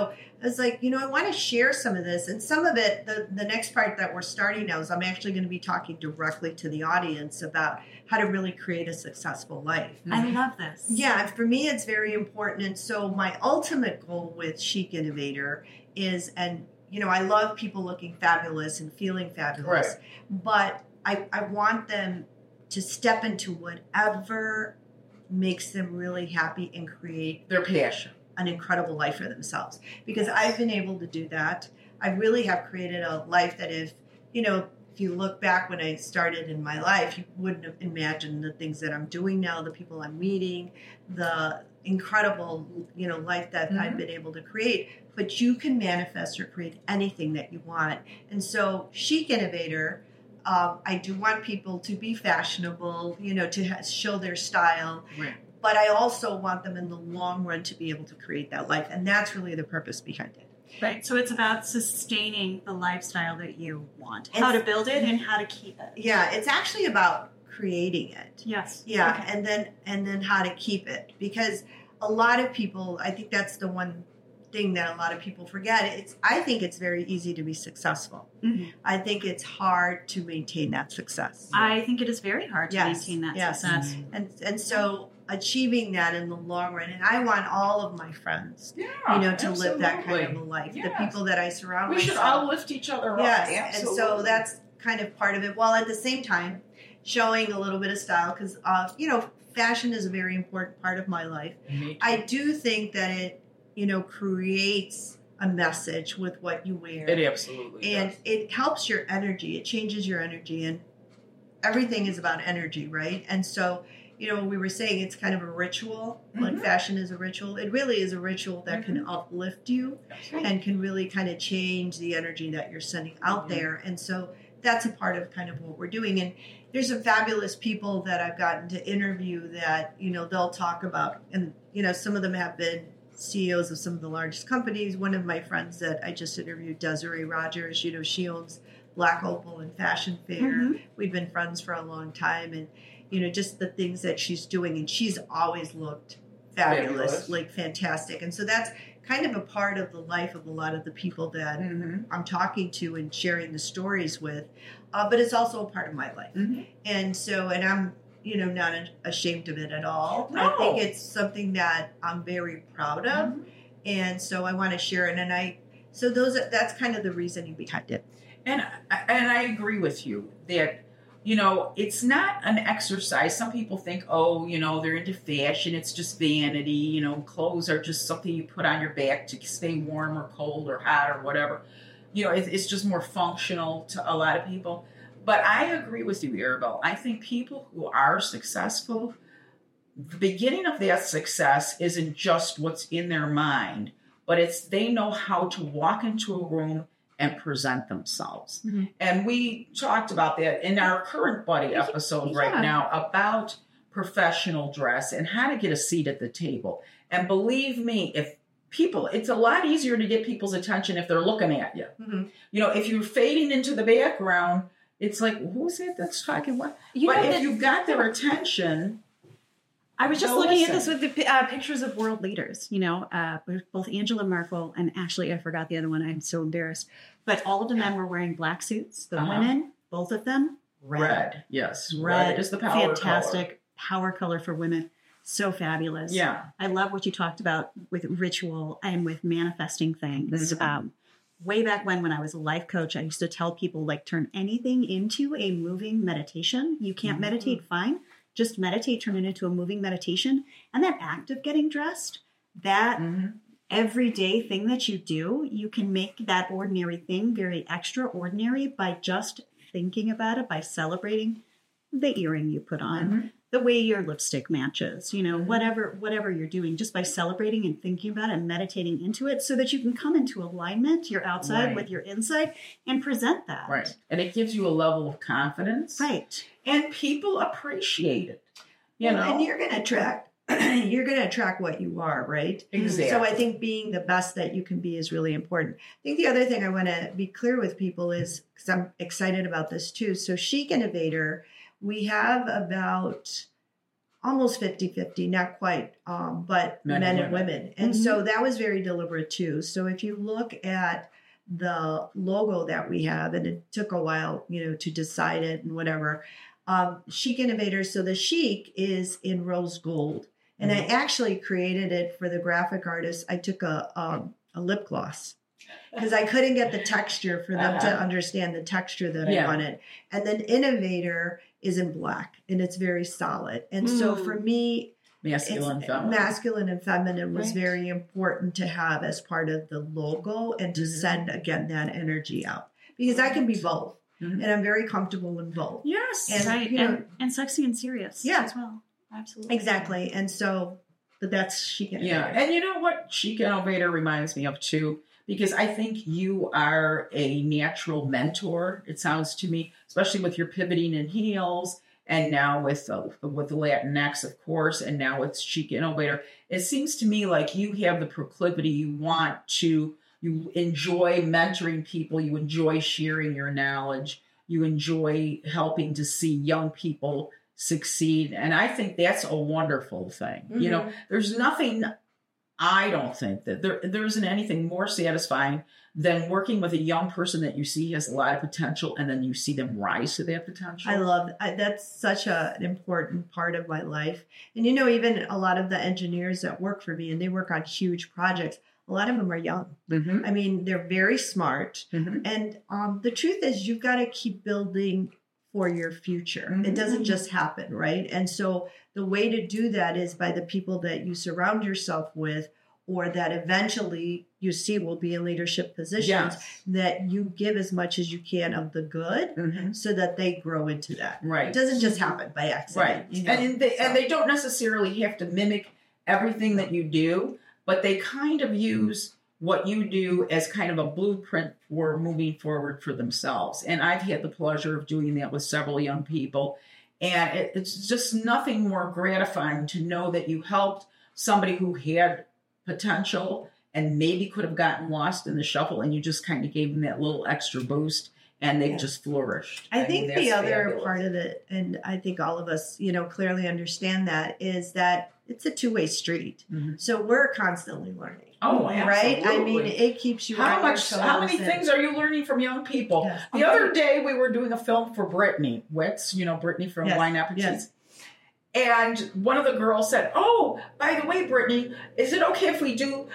was like, I want to share some of this. And some of it, the next part that we're starting now is I'm actually going to be talking directly to the audience about how to really create a successful life. I love this. Yeah, for me, it's very important. And so my ultimate goal with Chic Innovator is, and I love people looking fabulous and feeling fabulous, right. but I want them to step into whatever makes them really happy and create their passion, an incredible life for themselves. Because I've been able to do that. I really have created a life that if you look back when I started in my life, you wouldn't have imagined the things that I'm doing now, the people I'm meeting, the incredible, life that I've been able to create. But you can manifest or create anything that you want. And so Chic Innovator, I do want people to be fashionable, to show their style. Right. But I also want them in the long run to be able to create that life. And that's really the purpose behind it. Right. So it's about sustaining the lifestyle that you want, how to build it and how to keep it. Yeah, it's actually about creating it. Yes. Yeah, okay. and then how to keep it. Because a lot of people, I think that's the one thing that a lot of people forget. I think it's very easy to be successful. Mm-hmm. I think it's hard to maintain that success. I think it is very hard to maintain that success. And so achieving that in the long run, and I want all of my friends, to absolutely. live that kind of a life. Yes. The people that I surround myself. We should all lift each other up. Yes, Absolutely. and so that's kind of part of it. While at the same time, showing a little bit of style, because fashion is a very important part of my life. I do think that it, creates a message with what you wear. It absolutely and does. It helps your energy. It changes your energy, and everything is about energy, right? And so, we were saying it's kind of a ritual. Like fashion is a ritual. It really is a ritual that can uplift you and can really kind of change the energy that you're sending out there. And so that's a part of kind of what we're doing. And there's some fabulous people that I've gotten to interview that, they'll talk about. And, some of them have been CEOs of some of the largest companies. One of my friends that I just interviewed, Desiree Rogers, she owns Black Opal and Fashion Fair. We've been friends for a long time. And, just the things that she's doing. And she's always looked fabulous, like fantastic. And so that's kind of a part of the life of a lot of the people that I'm talking to and sharing the stories with. But it's also a part of my life. And so, and I'm, not ashamed of it at all. No. I think it's something that I'm very proud of. And so I want to share it. So that's kind of the reasoning behind it. And I agree with you that, it's not an exercise. Some people think, they're into fashion. It's just vanity. Clothes are just something you put on your back to stay warm or cold or hot or whatever. It's just more functional to a lot of people. But I agree with you, Arabelle. I think people who are successful, the beginning of that success isn't just what's in their mind, but it's they know how to walk into a room and present themselves. And we talked about that in our current buddy episode right now about professional dress and how to get a seat at the table. And believe me, it's a lot easier to get people's attention if they're looking at you. If you're fading into the background, it's like, who's it that's talking what? But if you've got their attention... I was just looking at this with the pictures of world leaders, both Angela Merkel and actually, I forgot the other one. I'm so embarrassed. But all of the men were wearing black suits. The women, both of them, red. Yes. Red is the power fantastic power color for women. So fabulous. Yeah. I love what you talked about with ritual and with manifesting things. Way back when I was a life coach, I used to tell people, turn anything into a moving meditation. You can't meditate, fine. Just meditate, turn it into a moving meditation. And that act of getting dressed, that everyday thing that you do, you can make that ordinary thing very extraordinary by just thinking about it, by celebrating the earring you put on, the way your lipstick matches, whatever you're doing, just by celebrating and thinking about it and meditating into it so that you can come into alignment, your outside with your inside, and present that. Right. And it gives you a level of confidence. Right. And people appreciate it. And you're going to attract what you are, right? Exactly. So I think being the best that you can be is really important. I think the other thing I want to be clear with people is, because I'm excited about this too. So Chic Innovator, we have about almost 50-50, not quite, but men and women. And so that was very deliberate too. So if you look at the logo that we have, and it took a while, to decide it and whatever, Chic Innovators. So the chic is in rose gold. And I actually created it for the graphic artist. I took a lip gloss because I couldn't get the texture for them to understand the texture that I wanted. And then Innovator is in black, and it's very solid. And so for me, masculine and feminine was very important to have as part of the logo and to send, again, that energy out. Because I can be both, and I'm very comfortable in both. Yes, and, and sexy and serious as well. Absolutely. Exactly. And so, but that's Chic Innovator. Yeah. And you know what Chic Innovator reminds me of too? Because I think you are a natural mentor, it sounds to me, especially with your pivoting in heels and now with the Latinx, of course, and now with Chic Innovator. It seems to me like you have the proclivity, you enjoy mentoring people, you enjoy sharing your knowledge, you enjoy helping to see young people succeed. And I think that's a wonderful thing. There's nothing, I don't think that there isn't anything more satisfying than working with a young person that you see has a lot of potential, and then you see them rise to that potential. I love that's such an important part of my life. And even a lot of the engineers that work for me, and they work on huge projects, a lot of them are young. I mean, they're very smart. And the truth is, you've got to keep building for your future. It doesn't just happen, right? And so the way to do that is by the people that you surround yourself with, or that eventually you see will be in leadership positions, that you give as much as you can of the good so that they grow into that. Right. It doesn't just happen by accident. Right. And they don't necessarily have to mimic everything that you do, but they kind of use what you do as kind of a blueprint for moving forward for themselves. And I've had the pleasure of doing that with several young people. And it's just nothing more gratifying to know that you helped somebody who had potential and maybe could have gotten lost in the shuffle, and you just kind of gave them that little extra boost, and they've just flourished. I think the other part of it, and I think all of us, clearly understand that, is that it's a two-way street. So we're constantly learning. Oh, absolutely. Right? I mean, it keeps you How many things are you learning from young people? Yes. The other day, we were doing a film for Brittany Witz, Brittany from Wine Appetites. Yes. And one of the girls said, "Oh, by the way, Brittany, is it okay if we do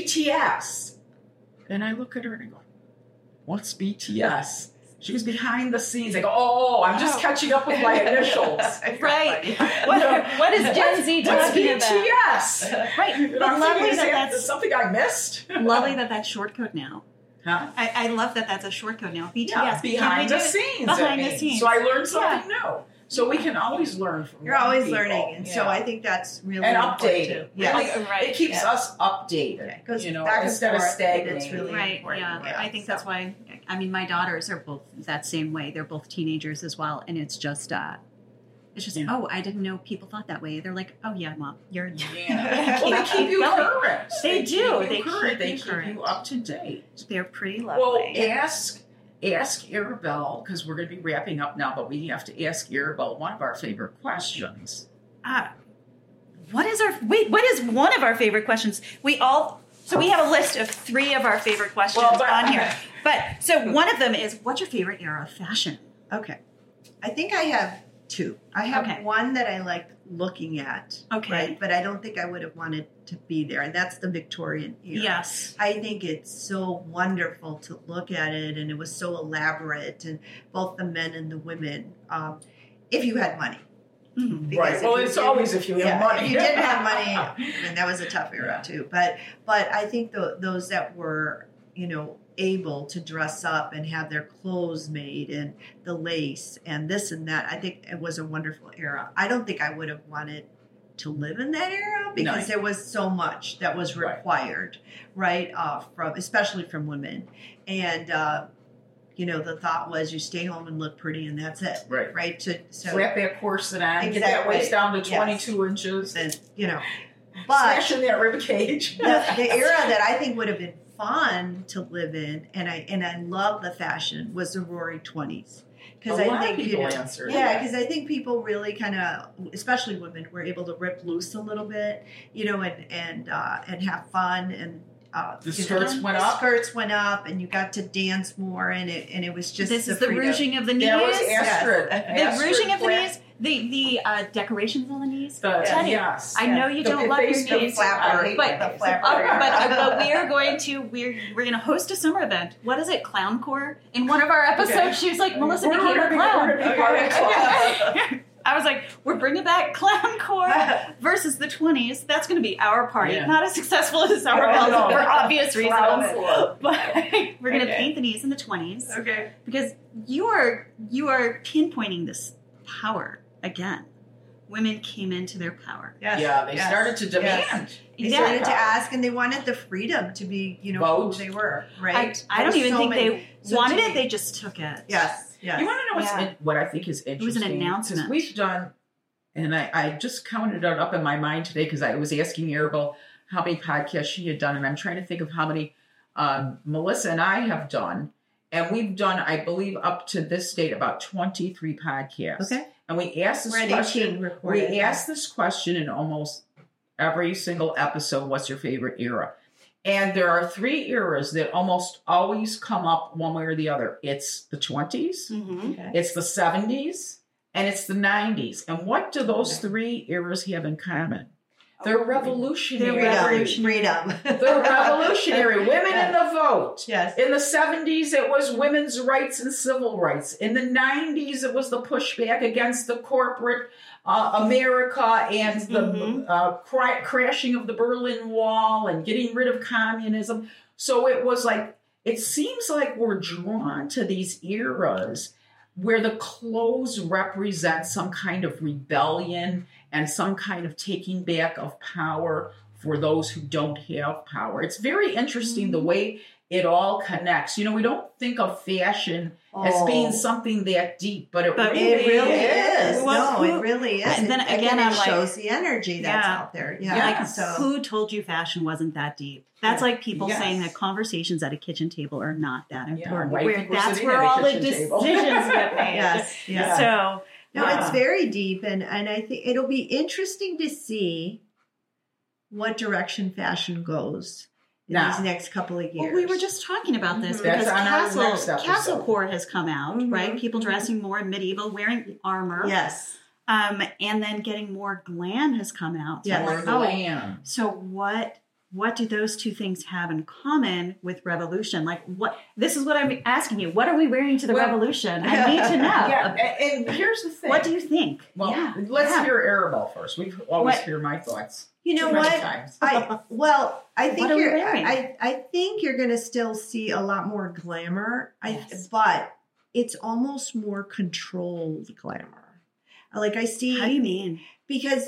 BTS?" And I look at her and I go, "What's BTS?" She was behind the scenes. I go, "Oh, I'm just catching up with my initials." Right. What is Gen Z talking about? BTS? Right. But lovely that's something I missed. Lovely that's short code now. Huh? I love that's a short code now. BTS. Yeah, behind the scenes. Behind the scenes. So I learned something new. So we can always learn from You're always people. learning. And so I think that's really and important updated. too. Yes. Really, it keeps us updated. It goes back and instead of forth, stagnating. It's really important. Yeah. I think that's why, my daughters are both that same way. They're both teenagers as well. And it's just, I didn't know people thought that way. They're like, "Oh yeah, Mom, you're." Well, they keep you current. They do. They keep you up to date. They're pretty lovely. Well, ask Arabelle, because we're going to be wrapping up now, but we have to ask Arabelle one of our favorite questions. What is one of our favorite questions? We have a list of 3 of our favorite questions on here. But so one of them is, what's your favorite era of fashion? Okay. I think I have 2. I have one that I like looking at. Okay. Right? But I don't think I would have wanted to be there. And that's the Victorian era. Yes. I think it's so wonderful to look at it. And it was so elaborate. And both the men and the women, if you had money. Right. Well, it's always if you have money. If you didn't have money, and that was a tough era too. But I think those that were, able to dress up and have their clothes made and the lace and this and that, I think it was a wonderful era. I don't think I would have wanted to live in that era because there was so much that was required, right? Especially from women. And, the thought was you stay home and look pretty and that's it. Right. Right. So slap that corset on, get that waist down to 22 inches. And, but smashing that rib cage. the era that I think would have been fun to live in, and I love the fashion, was the Roaring 20s. Because a lot of people answered. Yeah, because I think people really kind of, especially women, were able to rip loose a little bit, and have fun, and the skirts went up. Skirts went up, and you got to dance more, and it was just this is the rouging of the knees. That was Astrid. Yes. The rouging of the knees. The decorations on the knees. Yes. I know you don't love your knees, but we are going to we're going to host a summer event. What is it? Clowncore. In one of our episodes, she was like, Melissa became a clown. I was like, we're bringing back Clowncore versus the 20s. That's going to be our party. Yeah. Not as successful as our for obvious reasons. But we're going to paint the knees in the 20s. Okay. Because you are pinpointing this power again. Women came into their power. Yes. Yeah, they started to demand. Yes. They started to ask, and they wanted the freedom to be, who they were, right? I don't even think they wanted it. They just took it. Yes. Yes. You want to know what I think is interesting? It was an announcement. We've done, and I just counted it up in my mind today because I was asking Arabelle how many podcasts she had done, and I'm trying to think of how many Melissa and I have done. And we've done, I believe, up to this date, about 23 podcasts. Okay. And we asked this question. We asked this question in almost every single episode. What's your favorite era? And there are 3 eras that almost always come up one way or the other. It's the 20s, it's the 70s, and it's the 90s. And what do those 3 eras have in common? They're revolutionary. Freedom. They're revolutionary. Women in the vote. Yes. In the 70s, it was women's rights and civil rights. In the 90s, it was the pushback against the corporate America and the crashing of the Berlin Wall and getting rid of communism. So it was like, it seems like we're drawn to these eras where the clothes represent some kind of rebellion and some kind of taking back of power for those who don't have power. It's very interesting the way it all connects. We don't think of fashion as being something that deep, but it really is. Well, it really is. And then again, it shows the energy that's out there. Yeah. Who told you fashion wasn't that deep? That's like people saying that conversations at a kitchen table are not that important. That's where all the decisions get made. Yes. So it's very deep, and I think it'll be interesting to see what direction fashion goes in these next couple of years. Well, we were just talking about this because Castlecore has come out, right? People dressing more medieval, wearing armor. Yes. And then getting more glam has come out. Yes. More glam. So what do those two things have in common with revolution? Like this is what I'm asking you. What are we wearing to the revolution? I need to know. And here's the thing. What do you think? Well, let's hear Arabelle first. We always hear my thoughts. You know what? I think I think you're going to still see a lot more glamour. But it's almost more controlled glamour. Like I see. How do you mean? Because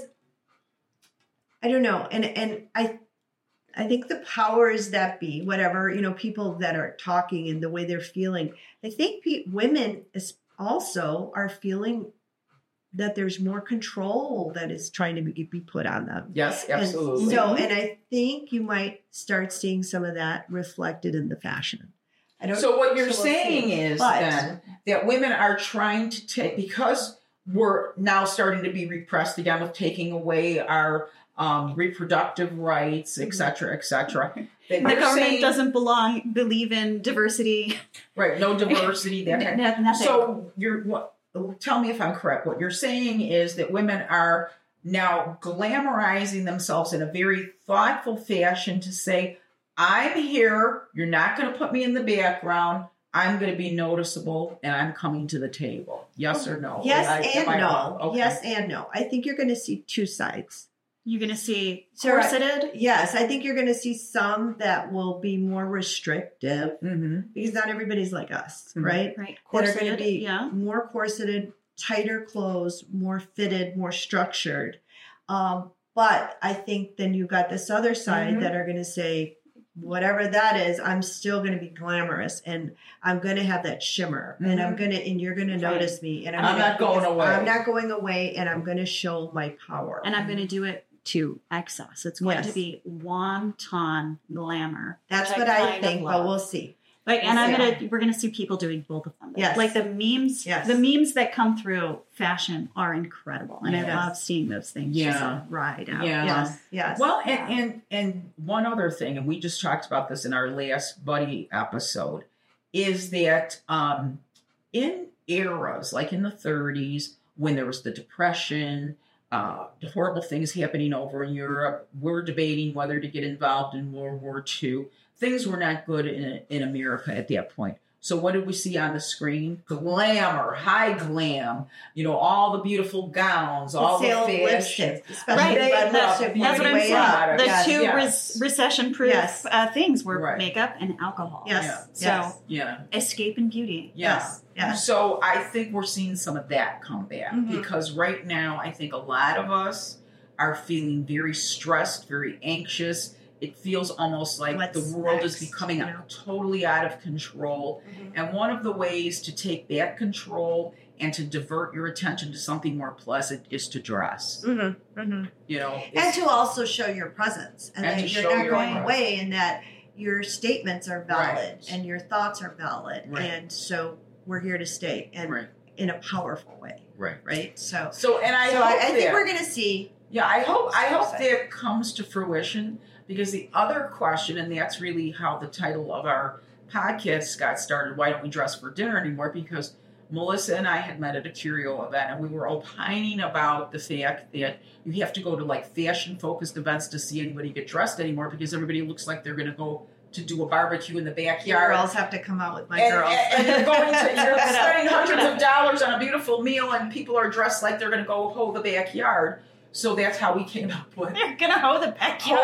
I don't know, and I think the powers that be, whatever, people that are talking and the way they're feeling, I think women also are feeling that there's more control that is trying to be put on them. Yes, absolutely. And I think you might start seeing some of that reflected in the fashion. So what you're saying is then that women are trying to take, because we're now starting to be repressed again with taking away our reproductive rights, et cetera, et cetera. The government doesn't believe in diversity. Right, no diversity. Nothing. So tell me if I'm correct. What you're saying is that women are now glamorizing themselves in a very thoughtful fashion to say, I'm here, you're not going to put me in the background, I'm going to be noticeable, and I'm coming to the table. Yes or no? Yes and no. Okay. Yes and no. I think you're going to see two sides. You're going to see corseted? Yes, I think you're going to see some that will be more restrictive because not everybody's like us, right? Right. That are going to be more corseted, tighter clothes, more fitted, more structured. But I think then you've got this other side that are going to say, whatever that is, I'm still going to be glamorous and I'm going to have that shimmer and you're going to notice me and I'm not going away. I'm not going away and I'm going to show my power. And I'm going to do it to excess. It's going to be wanton glamour. That's what I think, but we'll see. Like, and we're gonna see people doing both of them. Yes. Like the memes, the memes that come through fashion are incredible, and I love seeing those things. Just ride out. Yes. Well, and one other thing, and we just talked about this in our last Buddy episode, is that in eras like in the 30s when there was the Depression, the horrible things happening over in Europe, we're debating whether to get involved in World War II. Things were not good in America at that point. So what did we see on the screen? Glamour, high glam, all the beautiful gowns, all the fashion. Especially that's what I'm saying. The two recession-proof things were makeup and alcohol. Escape and beauty. Yes. So I think we're seeing some of that come back because right now I think a lot of us are feeling very stressed, very anxious. It feels almost like the world is becoming totally out of control. And one of the ways to take back control and to divert your attention to something more pleasant is to dress. And to also show your presence. And that you're not going away and that your statements are valid and your thoughts are valid. And so we're here to stay and in a powerful way. Right? So I think we're going to see. Yeah, I hope that comes to fruition. Because the other question, and that's really how the title of our podcast got started, why don't we dress for dinner anymore? Because Melissa and I had met at a Curio event, and we were opining about the fact that you have to go to like fashion-focused events to see anybody get dressed anymore because everybody looks like they're going to go to do a barbecue in the backyard. Girls have to come out with my girls. And you're spending hundreds of dollars on a beautiful meal, and people are dressed like they're going to go hoe the backyard. So that's how we came up with. They're gonna hoe the backyard.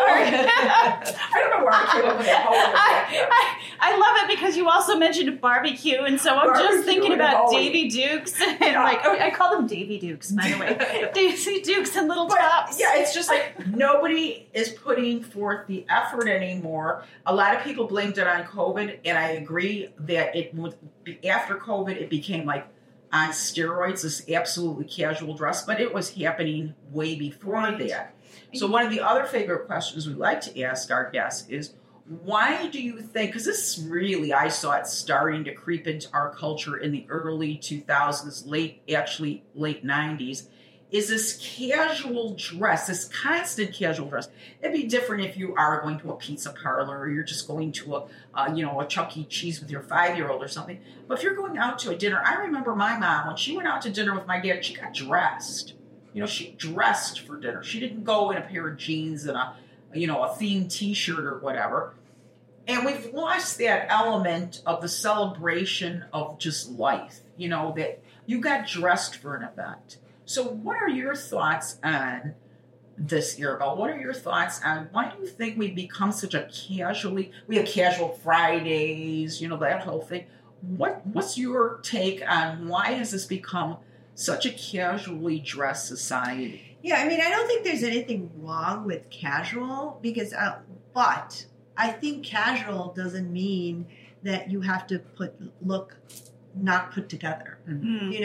I don't know where I came up with that hoe the backyard. I love it because you also mentioned barbecue, and so I'm just thinking about Davy Dukes and I call them Davy Dukes, by the way. Daisy Dukes and little tops. Yeah, it's just like nobody is putting forth the effort anymore. A lot of people blamed it on COVID, and I agree that after COVID it became like on steroids, this absolutely casual dress, but it was happening way before that. So one of the other favorite questions we like to ask our guests is, why do you think, because this really, I saw it starting to creep into our culture in the early 2000s, late 90s, is this casual dress, this constant casual dress. It'd be different if you are going to a pizza parlor or you're just going to a Chuck E. Cheese with your 5-year-old or something. But if you're going out to a dinner, I remember my mom, when she went out to dinner with my dad, she got dressed. She dressed for dinner. She didn't go in a pair of jeans and a themed T-shirt or whatever. And we've lost that element of the celebration of just life, that you got dressed for an event. So what are your thoughts on this, Arabelle? What are your thoughts on why do you think we've become such a we have casual Fridays, that whole thing. What's your take on why has this become such a casually dressed society? Yeah, I don't think there's anything wrong with casual because, but I think casual doesn't mean that you have to look not put together. Mm-hmm.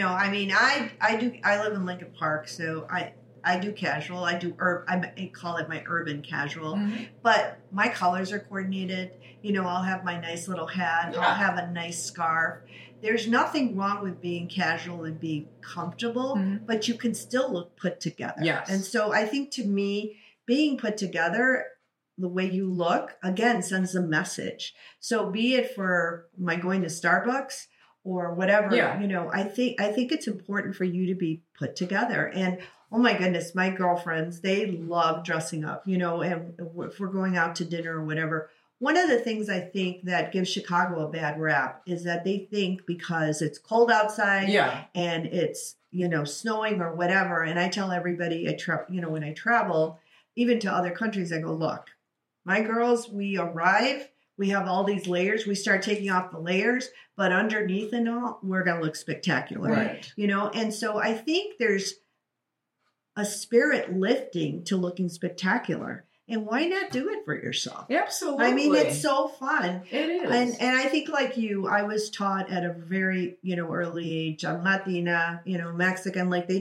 I live in Lincoln Park, so I do casual. I call it my urban casual, but my colors are coordinated. I'll have my nice little hat. Yeah. I'll have a nice scarf. There's nothing wrong with being casual and being comfortable, but you can still look put together. Yes. And so I think to me, being put together, the way you look, again, sends a message. So be it for my going to Starbucks or whatever, I think it's important for you to be put together. And oh my goodness, my girlfriends, they love dressing up, and if we're going out to dinner or whatever. One of the things I think that gives Chicago a bad rap is that they think because it's cold outside and it's, snowing or whatever. And I tell everybody, when I travel, even to other countries, I go, look, my girls, we arrive, we have all these layers. We start taking off the layers, but underneath and all, we're going to look spectacular. Right. And so I think there's a spirit lifting to looking spectacular. And why not do it for yourself? Absolutely. It's so fun. It is. And I think like you, I was taught at a very, early age, I'm Latina, Mexican, like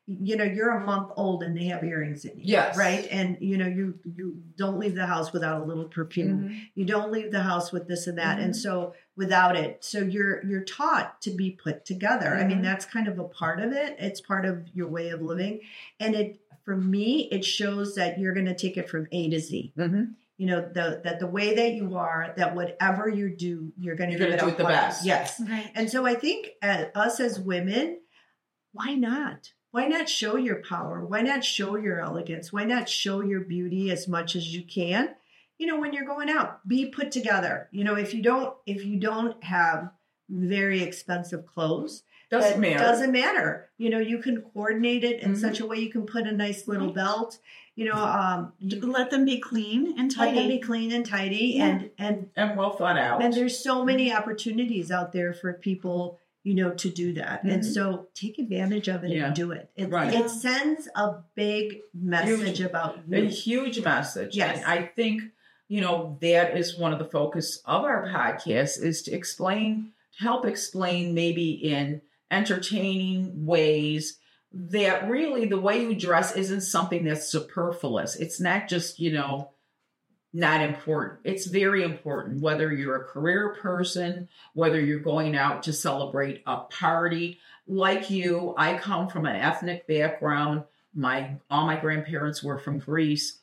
you're a month old and they have earrings in you. Yes. Right. And, you don't leave the house without a little perfume. Mm-hmm. You don't leave the house with this and that. Mm-hmm. And so without it, so you're taught to be put together. Mm-hmm. I mean, that's kind of a part of it. It's part of your way of living. And for me, it shows that you're going to take it from A to Z. Mm-hmm. That the way that you are, that whatever you do, you're going to do it the best. Yes. Right. And so I think us as women, why not? Why not show your power? Why not show your elegance? Why not show your beauty as much as you can? When you're going out, be put together. If you don't have very expensive clothes, doesn't matter. You can coordinate it in such a way you can put a nice little belt. Let them be clean and tidy. Let them be clean and tidy, and well thought out. And there's so many opportunities out there for people, to do that. Mm-hmm. And so take advantage of it and do it. It sends a big message about you. A huge message. Yes. And I think, that is one of the focus of our podcast is to help explain maybe in entertaining ways that really the way you dress isn't something that's superfluous. It's not just, not important. It's very important, whether you're a career person, whether you're going out to celebrate a party. Like you, I come from an ethnic background. All my grandparents were from Greece.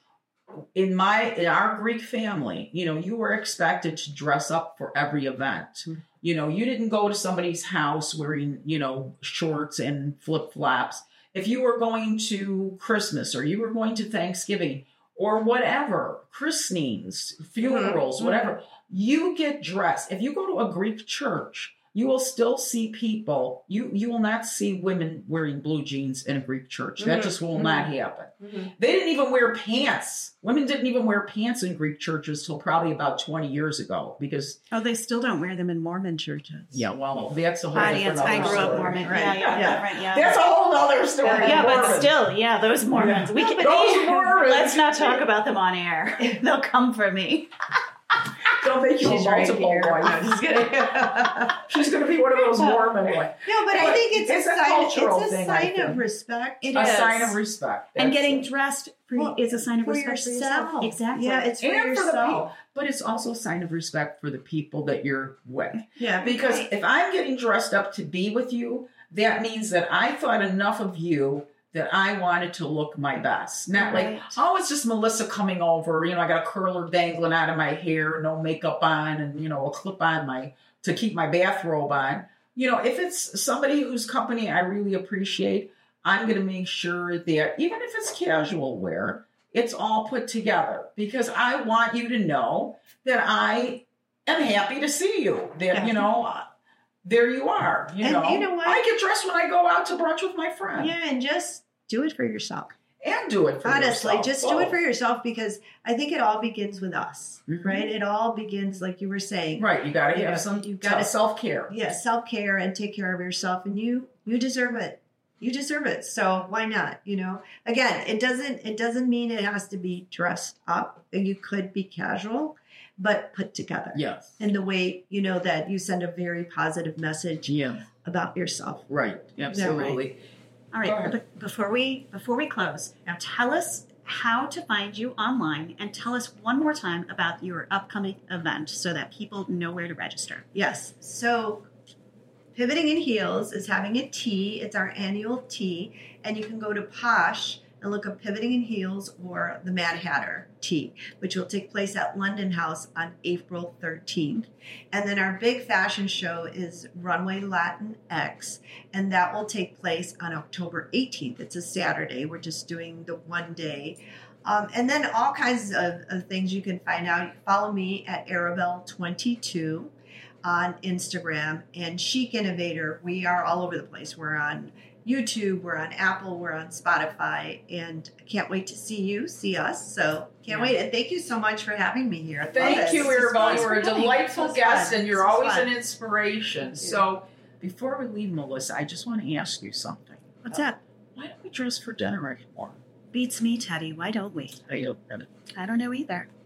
In our Greek family, you were expected to dress up for every event. You didn't go to somebody's house wearing, shorts and flip-flops. If you were going to Christmas or you were going to Thanksgiving or whatever, christenings, funerals, whatever, you get dressed. If you go to a Greek church, you will still see people. You will not see women wearing blue jeans in a Greek church. That just will not happen. Mm-hmm. They didn't even wear pants. Women didn't even wear pants in Greek churches till probably about 20 years ago because... Oh, they still don't wear them in Mormon churches. Yeah, well, that's a whole different I grew up story. Mormon. Right. Yeah. That's a whole other story. Yeah, but still, those Mormons. Yeah. Those Mormons. Let's not talk about them on air. They'll come for me. They'll make you a multiple one. No, just kidding. She's going to be one of those Mormon ones. No, but I think it's a cultural sign, thing. It's a sign of respect. It a is. Sign of respect. And getting dressed is a sign of for respect yourself. for yourself. Exactly. Yeah, it's for and yourself. for the people. But it's also a sign of respect for the people that you're with. Yeah. Because if I'm getting dressed up to be with you, that means that I thought enough of you that I wanted to look my best. Not like, it's just Melissa coming over. I got a curler dangling out of my hair, no makeup on, and, a clip on to keep my bathrobe on. If it's somebody whose company I really appreciate, I'm going to make sure that even if it's casual wear, it's all put together because I want you to know that I am happy to see you. That, there you are. You know what? I get dressed when I go out to brunch with my friend. Yeah, and just do it for yourself. And do it for yourself. Honestly, just do it for yourself because I think it all begins with us, right? It all begins, like you were saying. Right, you got to have some self-care. Yeah, self-care and take care of yourself, and you deserve it. You deserve it. So why not? Again, it doesn't mean it has to be dressed up. You could be casual, but put together. Yes. In the way, that you send a very positive message about yourself. Right. Absolutely. Right? All right. But before we close, now tell us how to find you online and tell us one more time about your upcoming event so that people know where to register. Yes. So Pivoting in Heels is having a tea. It's our annual tea. And you can go to Posh and look up Pivoting in Heels or the Mad Hatter tea, which will take place at London House on April 13th. And then our big fashion show is Runway Latin X, and that will take place on October 18th. It's a Saturday. We're just doing the one day. And then all kinds of things you can find out. Follow me at Arabelle22 on Instagram, and Chic Innovator. We are all over the place. We're on YouTube, we're on Apple, we're on Spotify, and I can't wait to see us. So can't wait. And thank you so much for having me here. Thank you, Arabelle. You were a delightful guest, and you're always an inspiration. So before we leave, Melissa, I just want to ask you something. What's that? Why don't we dress for dinner anymore? Beats me, Teddy. Why don't we? I don't get it. I don't know either.